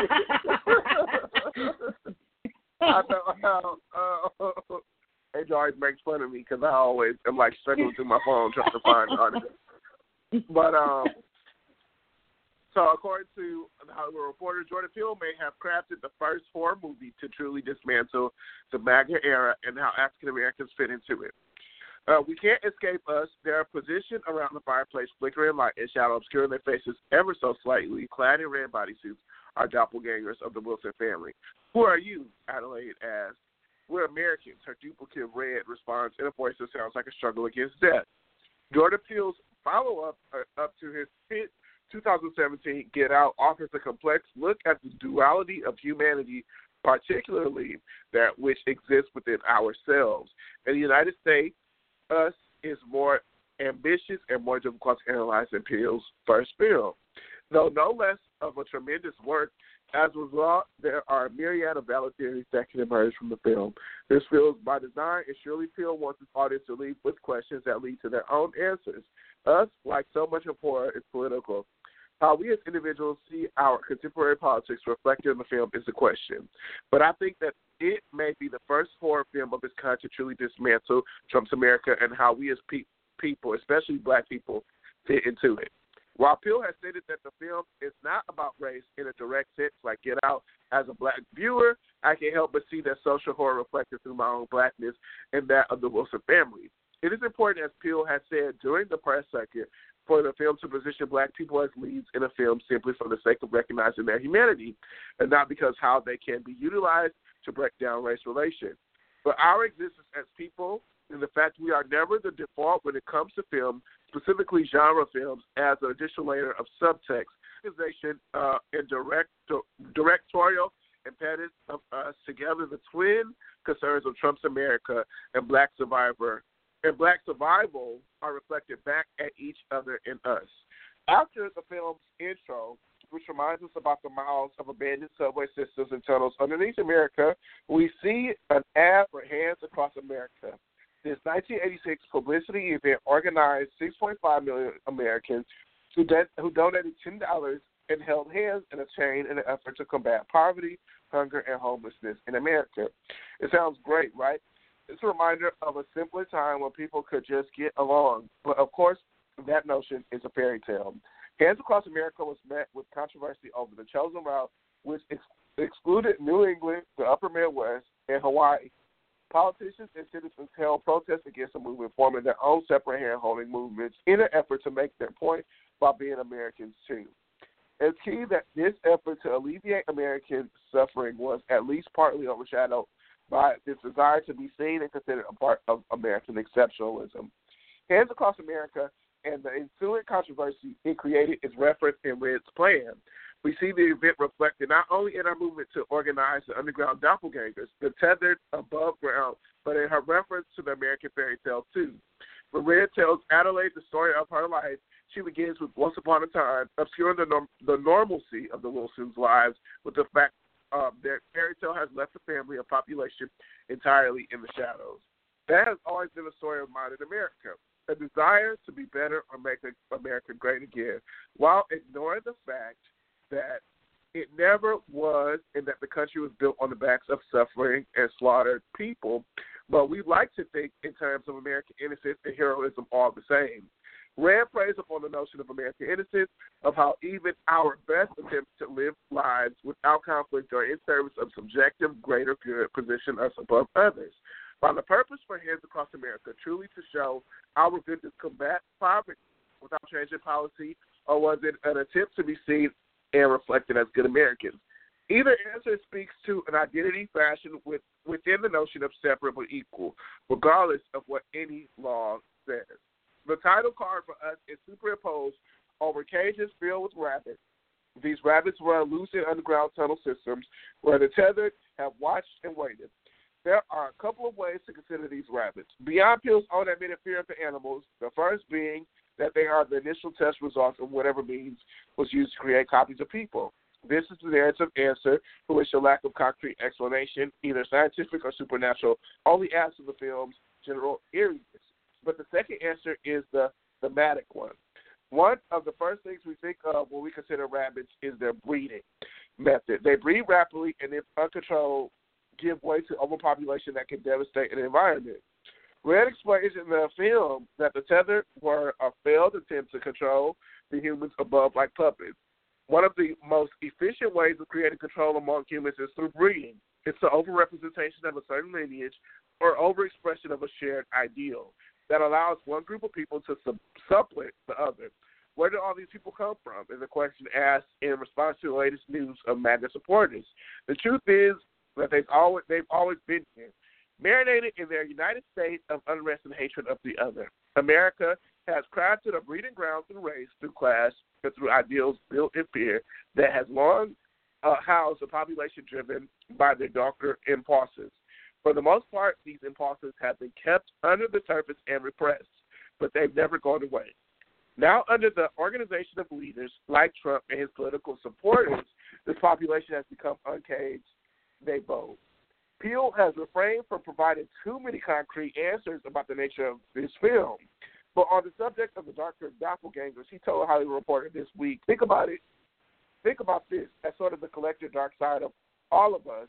I know how uh, H R always makes fun of me because I always am like struggling through my phone trying to find the article. But um, so according to the Hollywood Reporter, Jordan Peele may have crafted the first horror movie to truly dismantle the MAGA era and how African Americans fit into it. Uh, we can't escape us. They are positioned around the fireplace, flickering light and shadow, obscuring their faces ever so slightly, clad in red bodysuits, are doppelgangers of the Wilson family. Who are you? Adelaide asked. We're Americans, her duplicate Red responds in a voice that sounds like a struggle against death. Jordan Peele's follow-up uh, up to his hit two thousand seventeen Get Out offers a complex look at the duality of humanity, particularly that which exists within ourselves. In the United States, us is more ambitious and more difficult to analyze than Peele's first film. Though no less of a tremendous work, as a result, there are a myriad of valid theories that can emerge from the film. This film, by design, and surely Peele wants his audience to leave with questions that lead to their own answers. Us, like so much of horror, is political. How we as individuals see our contemporary politics reflected in the film is the question. But I think that it may be the first horror film of its kind to truly dismantle Trump's America and how we as pe- people, especially black people, fit into it. While Peele has stated that the film is not about race in a direct sense, like Get Out, as a black viewer, I can't help but see that social horror reflected through my own blackness and that of the Wilson family. It is important, as Peele has said during the press circuit, for the film to position black people as leads in a film simply for the sake of recognizing their humanity and not because how they can be utilized to break down race relations. But our existence as people and the fact we are never the default when it comes to film, specifically genre films, as an additional layer of subtext, uh, and direct, directorial impetus of us together, the twin concerns of Trump's America and black survivor and black survival are reflected back at each other in us. After the film's intro, which reminds us about the miles of abandoned subway systems and tunnels underneath America, we see an ad for Hands Across America. This nineteen eighty-six publicity event organized six point five million Americans who, de- who donated ten dollars and held hands in a chain in an effort to combat poverty, hunger, and homelessness in America. It sounds great, right? It's a reminder of a simpler time when people could just get along. But, of course, that notion is a fairy tale. Hands Across America was met with controversy over the chosen route, which ex- excluded New England, the upper Midwest, and Hawaii. Politicians and citizens held protests against the movement, forming their own separate hand-holding movements in an effort to make their point about being Americans, too. It's key that this effort to alleviate American suffering was at least partly overshadowed by this desire to be seen and considered a part of American exceptionalism. Hands Across America and the ensuing controversy it created is referenced in Red's plan. We see the event reflected not only in our movement to organize the underground doppelgangers, the tethered above ground, but in her reference to the American fairy tale, too. When Red tells Adelaide the story of her life, she begins with Once Upon a Time, obscuring the, norm- the normalcy of the Wilsons' lives with the fact uh, that fairy tale has left the family and population entirely in the shadows. That has always been a story of modern America, a desire to be better or make America great again, while ignoring the fact that it never was and that the country was built on the backs of suffering and slaughtered people. But we like to think in terms of American innocence and heroism all the same. Rand plays upon the notion of American innocence, of how even our best attempts to live lives without conflict or in service of subjective greater good position us above others. While the purpose for Hands Across America truly to show our goodness combat poverty without changing policy, or was it an attempt to be seen and reflected as good Americans? Either answer speaks to an identity fashioned with, within the notion of separate but equal, regardless of what any law says. The title card for us is superimposed over cages filled with rabbits. These rabbits run loose in underground tunnel systems where the tethered have watched and waited. There are a couple of ways to consider these rabbits. Beyond Peele's own admitted fear of the animals, the first being that they are the initial test results of whatever means was used to create copies of people. This is the narrative answer for which the lack of concrete explanation, either scientific or supernatural, only adds to the film's general eeriness. But the second answer is the thematic one. One of the first things we think of when we consider rabbits is their breeding method. They breed rapidly and, if uncontrolled, give way to overpopulation that can devastate an environment. Red explains in the film that the tethered were a failed attempt to control the humans above like puppets. One of the most efficient ways of creating control among humans is through breeding. It's the overrepresentation of a certain lineage or overexpression of a shared ideal that allows one group of people to sub- supplant the other. Where do all these people come from? Is a question asked in response to the latest news of MAGA supporters. The truth is that they've always, they've always been here, marinated in their united state of unrest and hatred of the other. America has crafted a breeding ground through race, through class, and through ideals built in fear that has long uh, housed a population driven by their darker impulses. For the most part, these impulses have been kept under the surface and repressed, but they've never gone away. Now, under the organization of leaders like Trump and his political supporters, this population has become uncaged. They vote. Peele has refrained from providing too many concrete answers about the nature of this film. But on the subject of the darker doppelgangers, he told a Hollywood Reporter this week, think about it, think about this as sort of the collective dark side of all of us.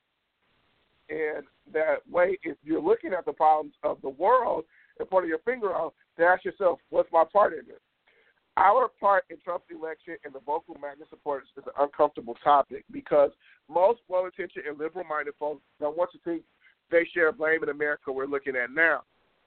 And that way, if you're looking at the problems of the world and pointing your finger out, to ask yourself, what's my part in it? Our part in Trump's election and the vocal MAGA supporters is an uncomfortable topic because most well-intentioned and liberal-minded folks don't want to think they share blame in America we're looking at now.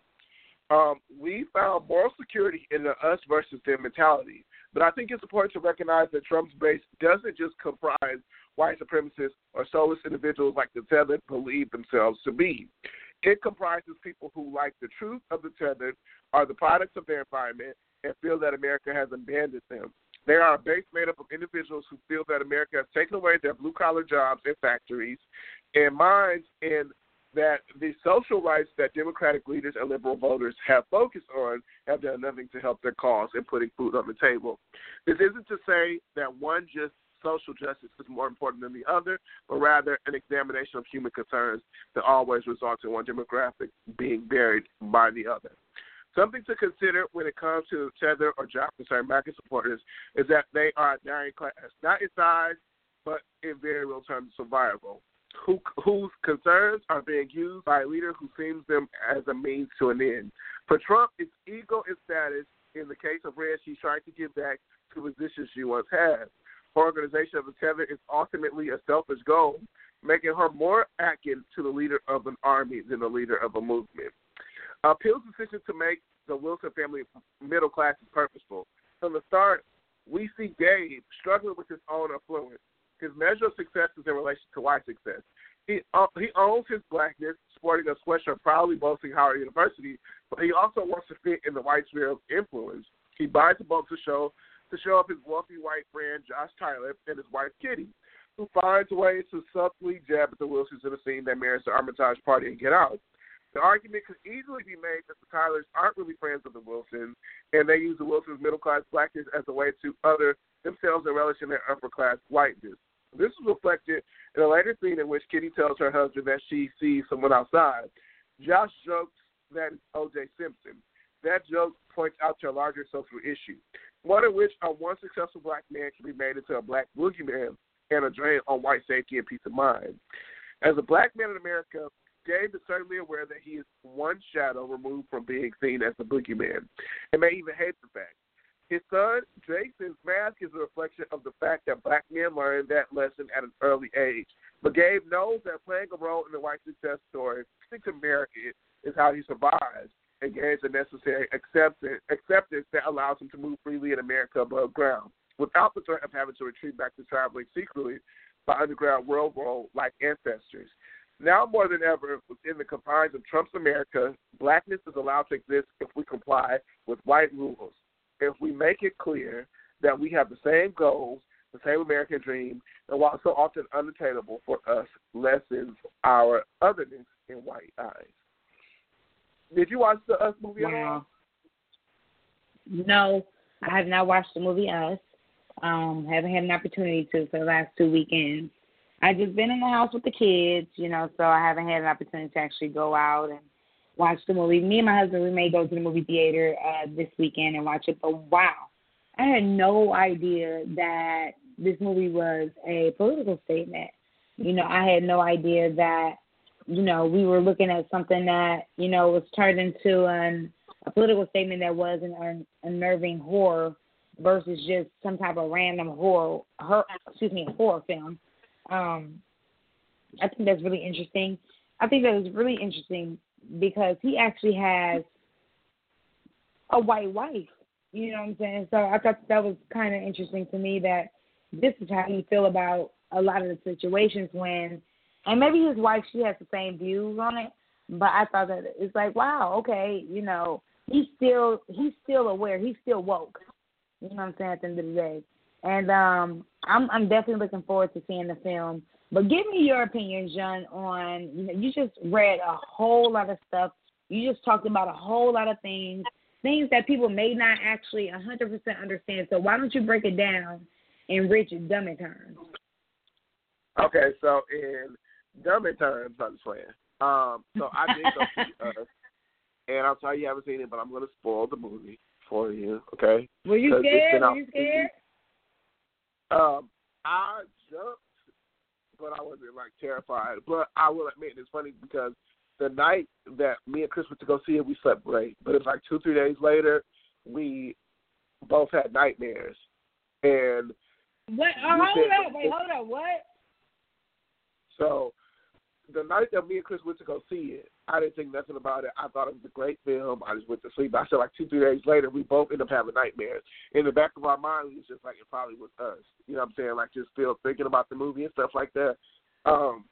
Um, we found moral security in the us versus them mentality. But I think it's important to recognize that Trump's base doesn't just comprise white supremacists or soulless individuals like the tethered believe themselves to be. It comprises people who, like the truth of the tethered, are the products of their environment and feel that America has abandoned them. They are a base made up of individuals who feel that America has taken away their blue-collar jobs and factories and minds, and that the social rights that Democratic leaders and liberal voters have focused on have done nothing to help their cause in putting food on the table. This isn't to say that one just social justice is more important than the other, but rather an examination of human concerns that always results in one demographic being buried by the other. Something to consider when it comes to tether or job concerned MAGA supporters is that they are a dying class, not in size, but in very real terms of survival, who, whose concerns are being used by a leader who sees them as a means to an end. For Trump, it's ego and status. In the case of Red, she's trying to get back to positions she once had. Her organization of the tether is ultimately a selfish goal, making her more akin to the leader of an army than the leader of a movement. Uh, Peele's decision to make the Wilson family middle class is purposeful. From the start, we see Gabe struggling with his own affluence. His measure of success is in relation to white success. He uh, he owns his blackness, sporting a sweatshirt proudly boasting Howard University, but he also wants to fit in the white sphere of influence. He buys a boat to show to show up his wealthy white friend Josh Tyler and his wife Kitty, who finds ways to subtly jab at the Wilsons in a scene that mirrors the Armitage party and Get Out. The argument could easily be made that the Tylers aren't really friends of the Wilsons, and they use the Wilsons' middle-class blackness as a way to other themselves and relish in their upper-class whiteness. This is reflected in a later scene in which Kitty tells her husband that she sees someone outside. Josh jokes that it's O J Simpson. That joke points out to a larger social issue, one in which a one successful black man can be made into a black boogeyman and a drain on white safety and peace of mind. As a black man in America, Gabe is certainly aware that he is one shadow removed from being seen as the boogeyman, and may even hate the fact. His son, Jason's mask is a reflection of the fact that black men learn that lesson at an early age. But Gabe knows that playing a role in the white success story, to merit it, is how he survives and gains the necessary acceptance, acceptance that allows him to move freely in America above ground, without the threat of having to retreat back to traveling secretly by underground railroad like ancestors. Now more than ever, within the confines of Trump's America, blackness is allowed to exist if we comply with white rules. If we make it clear that we have the same goals, the same American dream, and while so often unattainable for us, lessens our otherness in white eyes. Did you watch the Us movie at all? No, I have not watched the movie Us. Um, haven't had an opportunity to for the last two weekends. I've just been in the house with the kids, you know, so I haven't had an opportunity to actually go out and watch the movie. Me and my husband, we may go to the movie theater uh, this weekend and watch it, but wow, I had no idea that this movie was a political statement. You know, I had no idea that, you know, we were looking at something that, you know, was turned into an, a political statement that was an un- unnerving horror versus just some type of random horror, her, excuse me, horror film. Um, I think that's really interesting. I think that is really interesting because he actually has a white wife. You know what I'm saying? So I thought that was kind of interesting to me that this is how you feel about a lot of the situations when, and maybe his wife, she has the same views on it, but I thought that it's like, wow, okay, you know, he's still, he's still aware, he's still woke. You know what I'm saying, at the end of the day. And um, I'm, I'm definitely looking forward to seeing the film. But give me your opinion, John, on, you know, you just read a whole lot of stuff. You just talked about a whole lot of things, things that people may not actually one hundred percent understand. So why don't you break it down in rich, dummy terms? Okay, so in dummy terms, I'm just playing. Um, so I did go see Us, and I'm sorry you haven't seen it, but I'm going to spoil the movie for you, okay? Were you scared? Were you scared? Um, I jumped, but I wasn't, like, terrified. But I will admit, it's funny because the night that me and Chris went to go see it, we slept great. But it's like two, three days later, we both had nightmares. And what? Oh, hold up. Wait, hold up. What? So the night that me and Chris went to go see it, I didn't think nothing about it. I thought it was a great film. I just went to sleep. I said like two, three days later, we both ended up having nightmares. In the back of our mind, we was just like, it probably was us. You know what I'm saying? Like just still thinking about the movie and stuff like that. Um,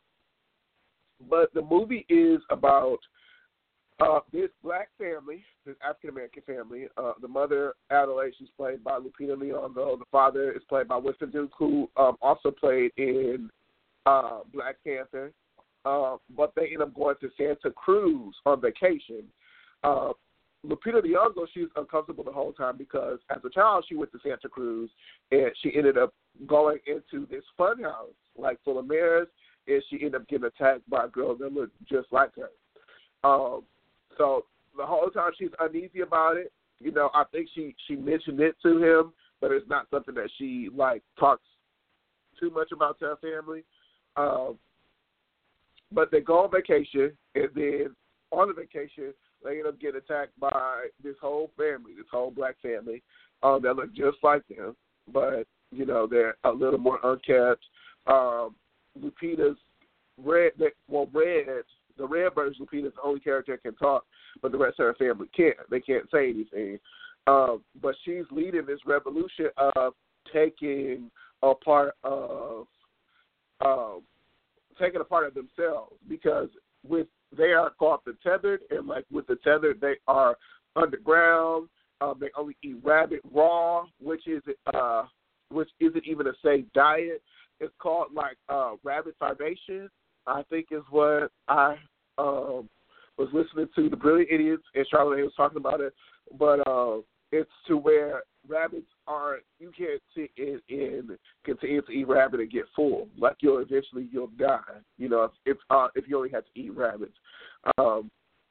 but the movie is about uh, this black family, this African-American family. Uh, the mother, Adelaide, she's played by Lupita Nyong'o. The father is played by Winston Duke, who um, also played in uh, Black Panther. Uh, but they end up going to Santa Cruz on vacation. Uh, Lupita Nyong'o, she's uncomfortable the whole time because as a child she went to Santa Cruz and she ended up going into this fun house like full of mirrors, and she ended up getting attacked by a girl that looked just like her. Um, so the whole time she's uneasy about it. You know, I think she, she mentioned it to him, but it's not something that she, like, talks too much about to her family. Um, but they go on vacation, and then on the vacation, they end up getting attacked by this whole family, this whole black family, um, that look just like them, but, you know, they're a little more unkept. Um, Lupita's red, well, red, the red version, Lupita's the only character that can talk, but the rest of her family can't. They can't say anything. Um, but she's leading this revolution of taking a part of, um, taking a part of themselves, because with they are called the tethered, and like with the tethered, they are underground. Um, they only eat rabbit raw, which is uh, which isn't even a safe diet. It's called like uh, rabbit starvation, I think is what I um, was listening to the Brilliant Idiots, and Charlamagne was talking about it. But uh, it's to where rabbits aren't, you can't sit in and continue to eat rabbit and get full. Like you'll eventually you'll die. You know, if if, uh, if you only have to eat rabbits. Um,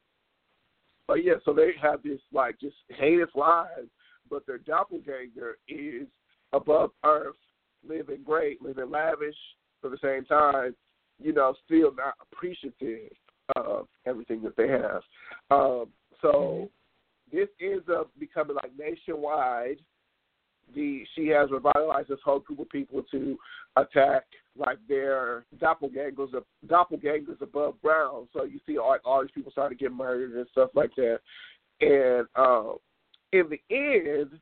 but yeah, so they have this like just heinous lives, but their doppelganger is above earth, living great, living lavish at the same time, you know, still not appreciative of everything that they have. Um, so this ends up becoming like nationwide. The she has revitalized this whole group of people to attack like their doppelgangers, doppelgangers above ground. So you see all, all these people starting to get murdered and stuff like that. And um, in the end,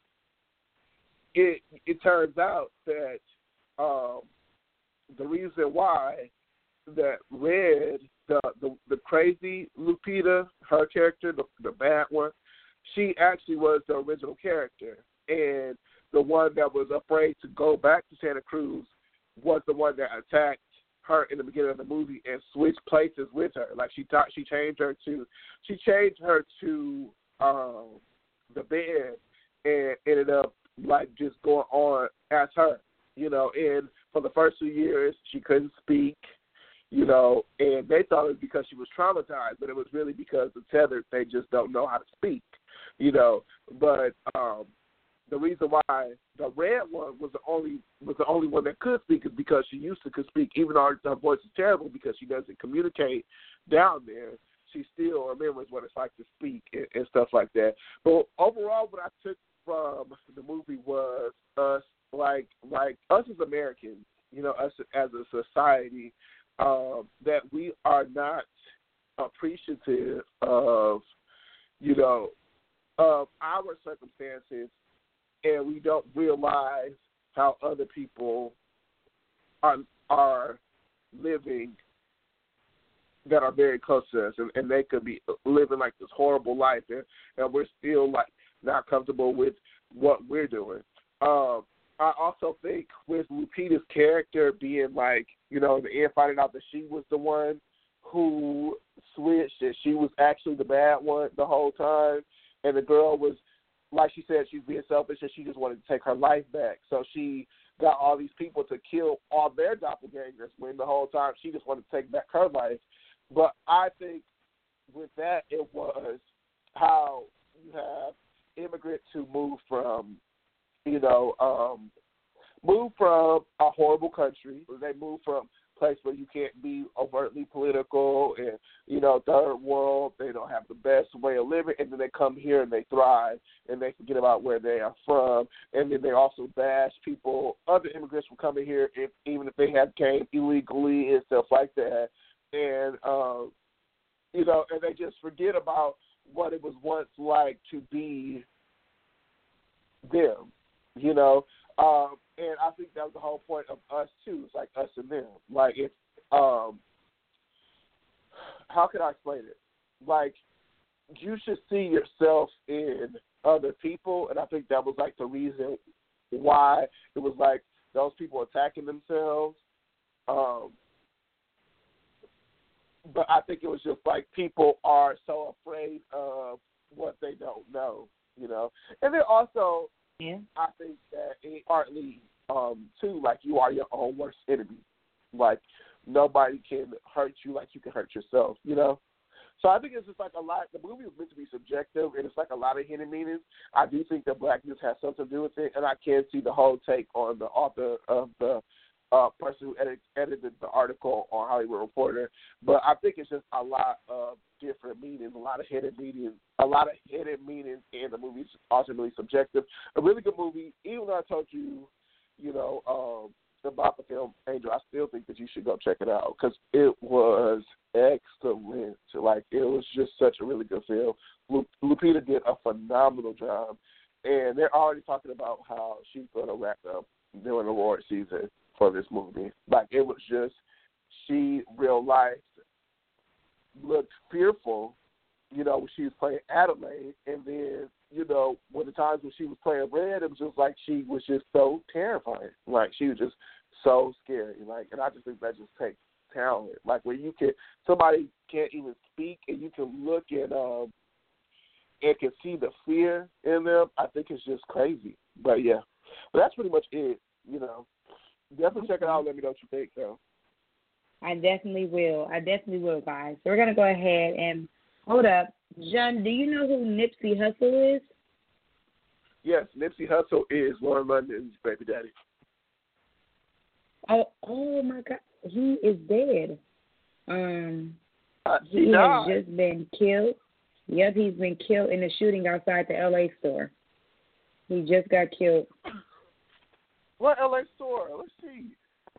it it turns out that um, the reason why that Red, the, the the crazy Lupita, her character, the the bad one, she actually was the original character, and the one that was afraid to go back to Santa Cruz was the one that attacked her in the beginning of the movie and switched places with her. Like she thought she changed her to, she changed her to um, the bed and ended up like just going on as her, you know. And for the first two years, she couldn't speak, you know, and they thought it was because she was traumatized, but it was really because the tethered, they just don't know how to speak, you know. But um, the reason why the red one was the only was the only one that could speak is because she used to could speak, even though her voice is terrible because she doesn't communicate down there. She still remembers what it's like to speak and, and stuff like that. But overall, what I took from the movie was us, like like us as Americans, you know, us as a society, um, that we are not appreciative of, you know, of our circumstances, and we don't realize how other people are are living that are very close to us, and, and they could be living like this horrible life, and, and we're still like not comfortable with what we're doing. Um, I also think with Lupita's character being like, you know, in the end finding out that she was the one who switched, and she was actually the bad one the whole time, and the girl was, like she said, she's being selfish and she just wanted to take her life back. So she got all these people to kill all their doppelgangers when the whole time she just wanted to take back her life. But I think with that, it was how you have immigrants who move from, you know, um, move from a horrible country. They move from a place where you can't be overtly political and, you know, third world. They don't have the best way of living. And then they come here and they thrive and they forget about where they are from. And then they also bash people, other immigrants from coming here, if, even if they have came illegally and stuff like that. And, um, you know, and they just forget about what it was once like to be them, you know. Um, and I think that was the whole point of us, too. It's like us and them. Like, if, um, how can I explain it? Like, you should see yourself in other people, and I think that was, like, the reason why it was, like, those people attacking themselves. Um, but I think it was just, like, people are so afraid of what they don't know, you know. And then also, yeah, I think that it partly, um, too, like, you are your own worst enemy. Like, nobody can hurt you like you can hurt yourself, you know? So I think it's just like a lot. The movie was meant to be subjective, and it's like a lot of hidden meanings. I do think that blackness has something to do with it, and I can see the whole take on the author of the uh, person who edit, edited the article on Hollywood Reporter. But I think it's just a lot of different meanings, a lot of hidden meanings, a lot of hidden meanings, and the movie's ultimately subjective. A really good movie. Even though I told you, you know, um, about the film Angel, I still think that you should go check it out because it was excellent. Like, it was just such a really good film. Lupita did a phenomenal job, and they're already talking about how she's going to wrap up during the award season for this movie. Like, it was just, she real life looked fearful, you know, when she was playing Adelaide, and then, you know, when the times when she was playing Red, it was just like she was just so terrifying. Like, she was just so scary. Like, and I just think that just takes talent. Like, where you can, somebody can't even speak, and you can look at, um, and can see the fear in them. I think it's just crazy. But yeah, but that's pretty much it. You know, definitely check it out. Let me know what you think, though. I definitely will. I definitely will, guys. So we're gonna go ahead and hold up. John, do you know who Nipsey Hussle is? Yes, Nipsey Hussle is Lauren London's baby daddy. Oh, oh my God, he is dead. Um, uh, he, he has just been killed. Yep, he's been killed in a shooting outside the L A store. He just got killed. What L A store? Let's see.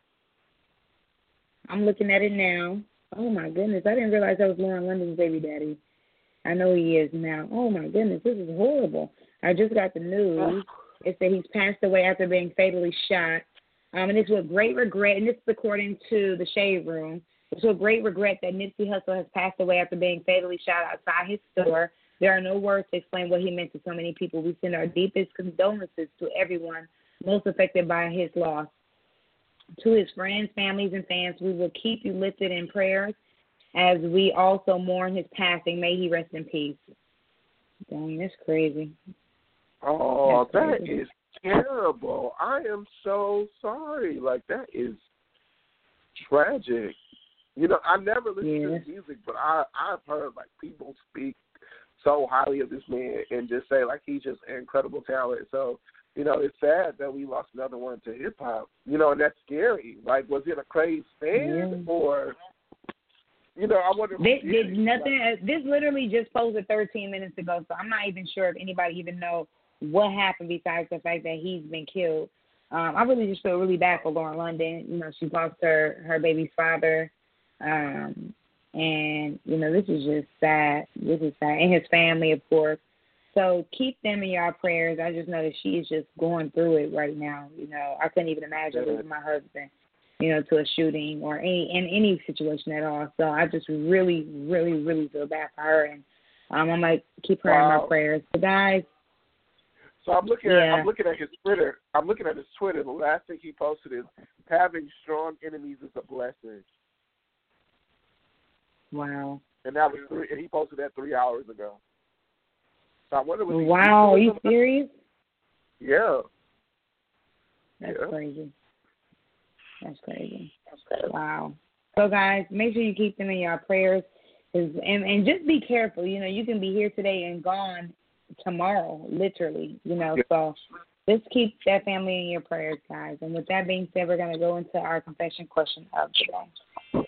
I'm looking at it now. Oh my goodness, I didn't realize that was Lauren London's baby daddy. I know he is now. Oh my goodness, this is horrible. I just got the news. It said he's passed away after being fatally shot. Um, and it's with great regret, and this is according to the Shade Room. It's with great regret that Nipsey Hussle has passed away after being fatally shot outside his store. There are no words to explain what he meant to so many people. We send our deepest condolences to everyone most affected by his loss. To his friends, families, and fans, we will keep you lifted in prayers as we also mourn his passing. May he rest in peace. Dang, that's crazy. Oh, that's that crazy. is terrible. I am so sorry. Like, that is tragic. You know, I never listened yeah. to his music, but I, I've heard, like, people speak so highly of this man and just say, like, he's just an incredible talent. So, you know, it's sad that we lost another one to hip-hop. You know, and that's scary. Like, was it a crazy fan yeah. or, you know, I wonder. This, did nothing. Like, this literally just posted thirteen minutes ago, so I'm not even sure if anybody even know what happened besides the fact that he's been killed. Um, I really just feel really bad for Lauren London. You know, she lost her, her baby's father. Um, and, you know, this is just sad. This is sad. And his family, of course. So keep them in your prayers. I just know that she is just going through it right now. You know, I couldn't even imagine losing my husband, you know, to a shooting or any in any situation at all. So I just really, really, really feel bad for her. And um, I'm like, keep her wow. in my prayers. So guys. So I'm looking yeah. at I'm looking at his Twitter. I'm looking at his Twitter. The last thing he posted is having strong enemies is a blessing. Wow. And that was three, and he posted that three hours ago. So I wonder what wow, are you serious? Yeah. That's yeah. crazy. That's crazy. That's crazy. Wow. So guys, make sure you keep them in your prayers, and and just be careful. You know, you can be here today and gone tomorrow, literally. You know, yeah. so just keep that family in your prayers, guys. And with that being said, we're going to go into our confession question of the day.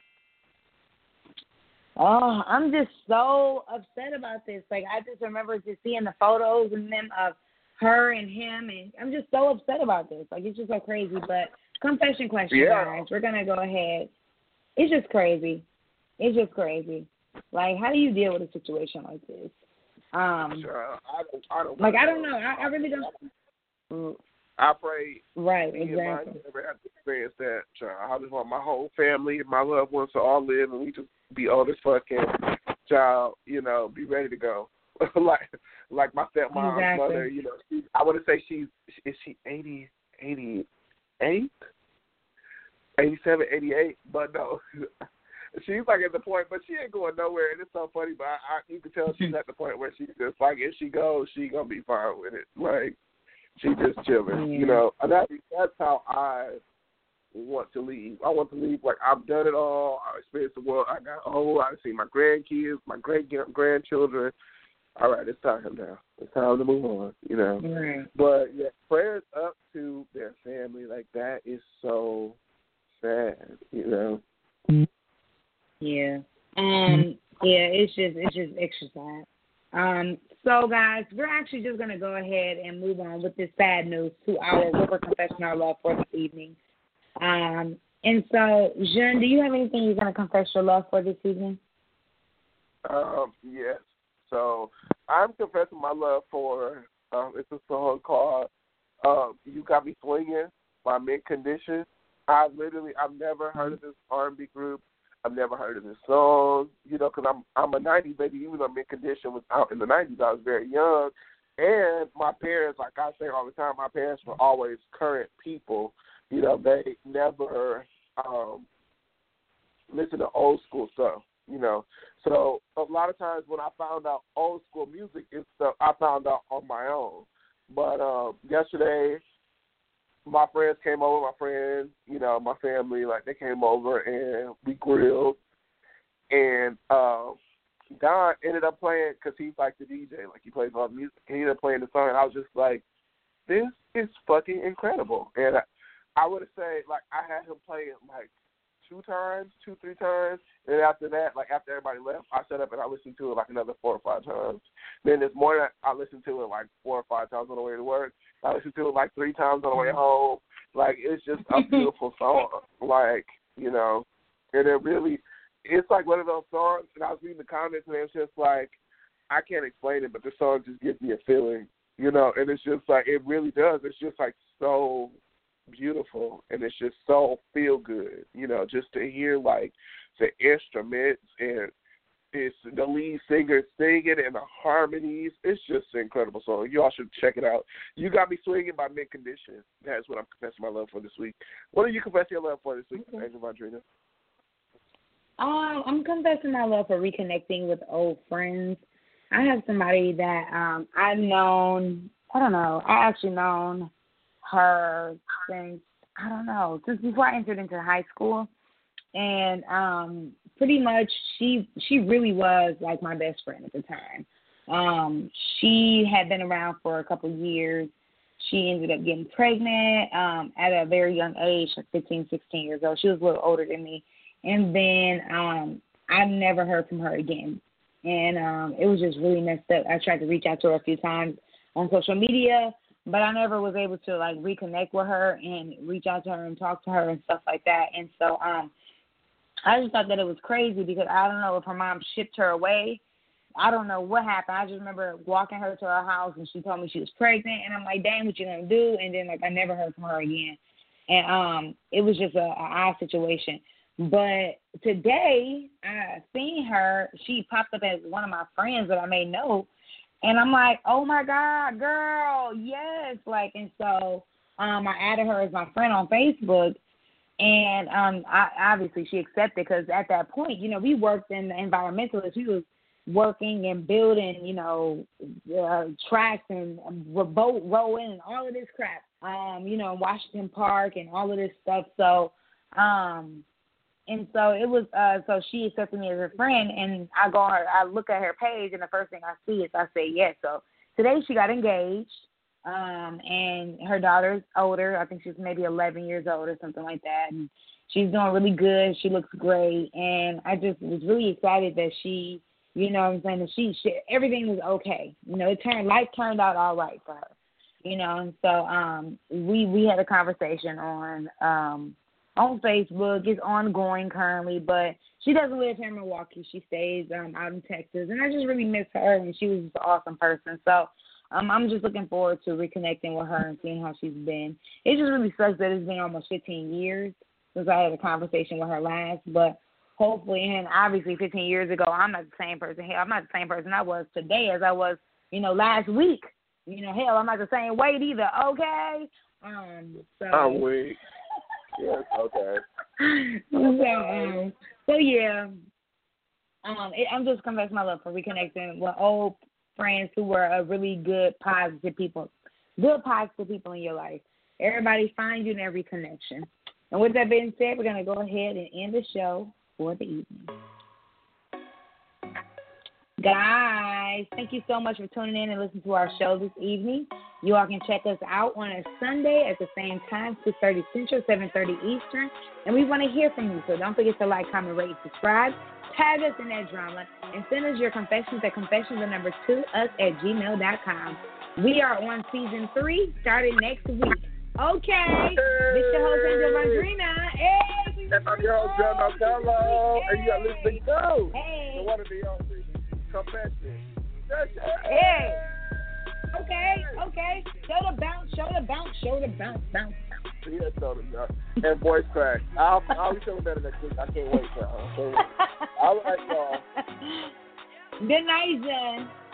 Oh, I'm just so upset about this. Like, I just remember just seeing the photos and them of her and him, and I'm just so upset about this. Like, it's just so crazy. But confession question, yeah. guys. We're going to go ahead. It's just crazy. It's just crazy. Like, how do you deal with a situation like this? Um, sure. I don't, I don't like, I don't know. I, I really don't. I pray. Right, me exactly. And mine never have to experience that. Child. I just want my whole family and my loved ones to all live, and we just be old as fuck and, child, you know, be ready to go. like, like my stepmom's exactly. mother. You know, she, I want to say she's is she eighty, eighty-eight, eighty-seven, eighty-eight, but no. She's like at the point, but she ain't going nowhere, and it's so funny. But I, I you can tell she's at the point where she's just like, if she goes, she gonna be fine with it. Like, she just chilling, yeah. you know. And that, that's how I want to leave. I want to leave like I've done it all. I experienced the world. I got old. I've seen my grandkids, my great grandchildren. All right, it's time now. It's time to move on, you know. Right. But yeah, prayers up to their family. Like, that is so sad, you know. Yeah. Um. Yeah. It's just it's just extra sad. Um. So guys, we're actually just gonna go ahead and move on with this sad news to our what we're confessing our love for this evening. Um. And so, Jean, do you have anything you're gonna confess your love for this evening? Um. Yes. So I'm confessing my love for. Um. It's a song called um, "You Got Me Swinging" by Mint Condition. I literally I've never heard of this R and B group. I've never heard of this song, you know, because I'm I'm a nineties baby. Even though Mint Condition was out in the nineties, I was very young. And my parents, like I say all the time, my parents were always current people. You know, they never um, listened to old school stuff, you know. So a lot of times when I found out old school music, it's stuff I found out on my own. But um, yesterday, my friends came over, my friends, you know, my family, like, they came over and we grilled. And uh, Don ended up playing, because he's like the D J, like, he plays all the music. He ended up playing the song, and I was just like, this is fucking incredible. And I, I would say, like, I had him play it, like, two times, two, three times. And after that, like, after everybody left, I sat up and I listened to it, like, another four or five times. Then this morning, I listened to it, like, four or five times on the way to work. I listened to it like three times on the way home. Like, it's just a beautiful song. Like, you know, and it really, it's like one of those songs, and I was reading the comments, and it's just like, I can't explain it, but the song just gives me a feeling, you know, and it's just like, it really does. It's just like so beautiful, and it's just so feel good, you know, just to hear like the instruments and it's the lead singer singing and the harmonies. It's just an incredible song. You all should check it out. You Got Me Swinging by Mint Condition. That's what I'm confessing my love for this week. What are you confessing your love for this week, okay. Angel Vondrina? Um, I'm confessing my love for reconnecting with old friends. I have somebody that um, I've known, I don't know, I actually known her since, I don't know, since before I entered into high school. And um, pretty much she she really was like my best friend at the time. Um, she had been around for a couple of years. She ended up getting pregnant um, at a very young age, like fifteen, sixteen years old. She was a little older than me. And then um, I never heard from her again. And um, it was just really messed up. I tried to reach out to her a few times. on social media, but I never was able to, like, reconnect with her and reach out to her and talk to her and stuff like that. And so um, I just thought that it was crazy because I don't know if her mom shipped her away. I don't know what happened. I just remember walking her to her house, and she told me she was pregnant, and I'm like, dang, what you gonna do? And then, like, I never heard from her again. And um, it was just a, a odd situation. But today, I seen her. She popped up as one of my friends that I may know, and I'm like, oh, my God, girl, yes. Like, and so um, I added her as my friend on Facebook, and um, I, obviously she accepted because at that point, you know, we worked in the environmentalist. We was working and building, you know, uh, tracks and boat rowing and all of this crap, um, you know, Washington Park and all of this stuff. So, um, and so it was, uh, so she accepted me as her friend, and I go on her, I look at her page, and the first thing I see is I say yes. So today she got engaged, um, and her daughter's older. I think she's maybe eleven years old or something like that. And she's doing really good. She looks great. And I just was really excited that she, you know what I'm saying? She, she, everything was okay. You know, it turned, life turned out all right for her. You know, and so um, we we had a conversation on um, on Facebook. It's ongoing currently, but she doesn't live here in Milwaukee. She stays um, out in Texas, and I just really miss her, and she was just an awesome person. So um, I'm just looking forward to reconnecting with her and seeing how she's been. It just really sucks that it's been almost fifteen years since I had a conversation with her last, but hopefully, and obviously fifteen years ago, I'm not the same person. Hell, I'm not the same person I was today as I was, you know, last week. You know, hell, I'm not the same weight either, okay? Um, so. I'm weak. Yes, okay. so, um, so, yeah. Um, it, I'm just confessing my love for reconnecting with old friends who were a really good, positive people. Good, positive people in your life. Everybody finds you in every connection. And with that being said, we're going to go ahead and end the show for the evening. Guys, thank you so much for tuning in and listening to our show this evening. You all can check us out on a Sunday at the same time, six thirty Central, seven thirty Eastern. And we want to hear from you, so don't forget to like, comment, rate, subscribe. Tag us in that drama and send us your confessions at confessions the number two us at gmail dot com. We are on season three, starting next week. Okay, this your host, Angel Vandrina. Hey, that's my girl, John Marcello. And you are listening to hey. the one of the only confession. Hey. Okay, okay. Show the bounce, show the bounce, show the bounce, bounce, bounce. Yeah, show the bounce. And voice crack. I'll, I'll be feeling better next week. I can't wait, y'all. All right, y'all. Good night, John.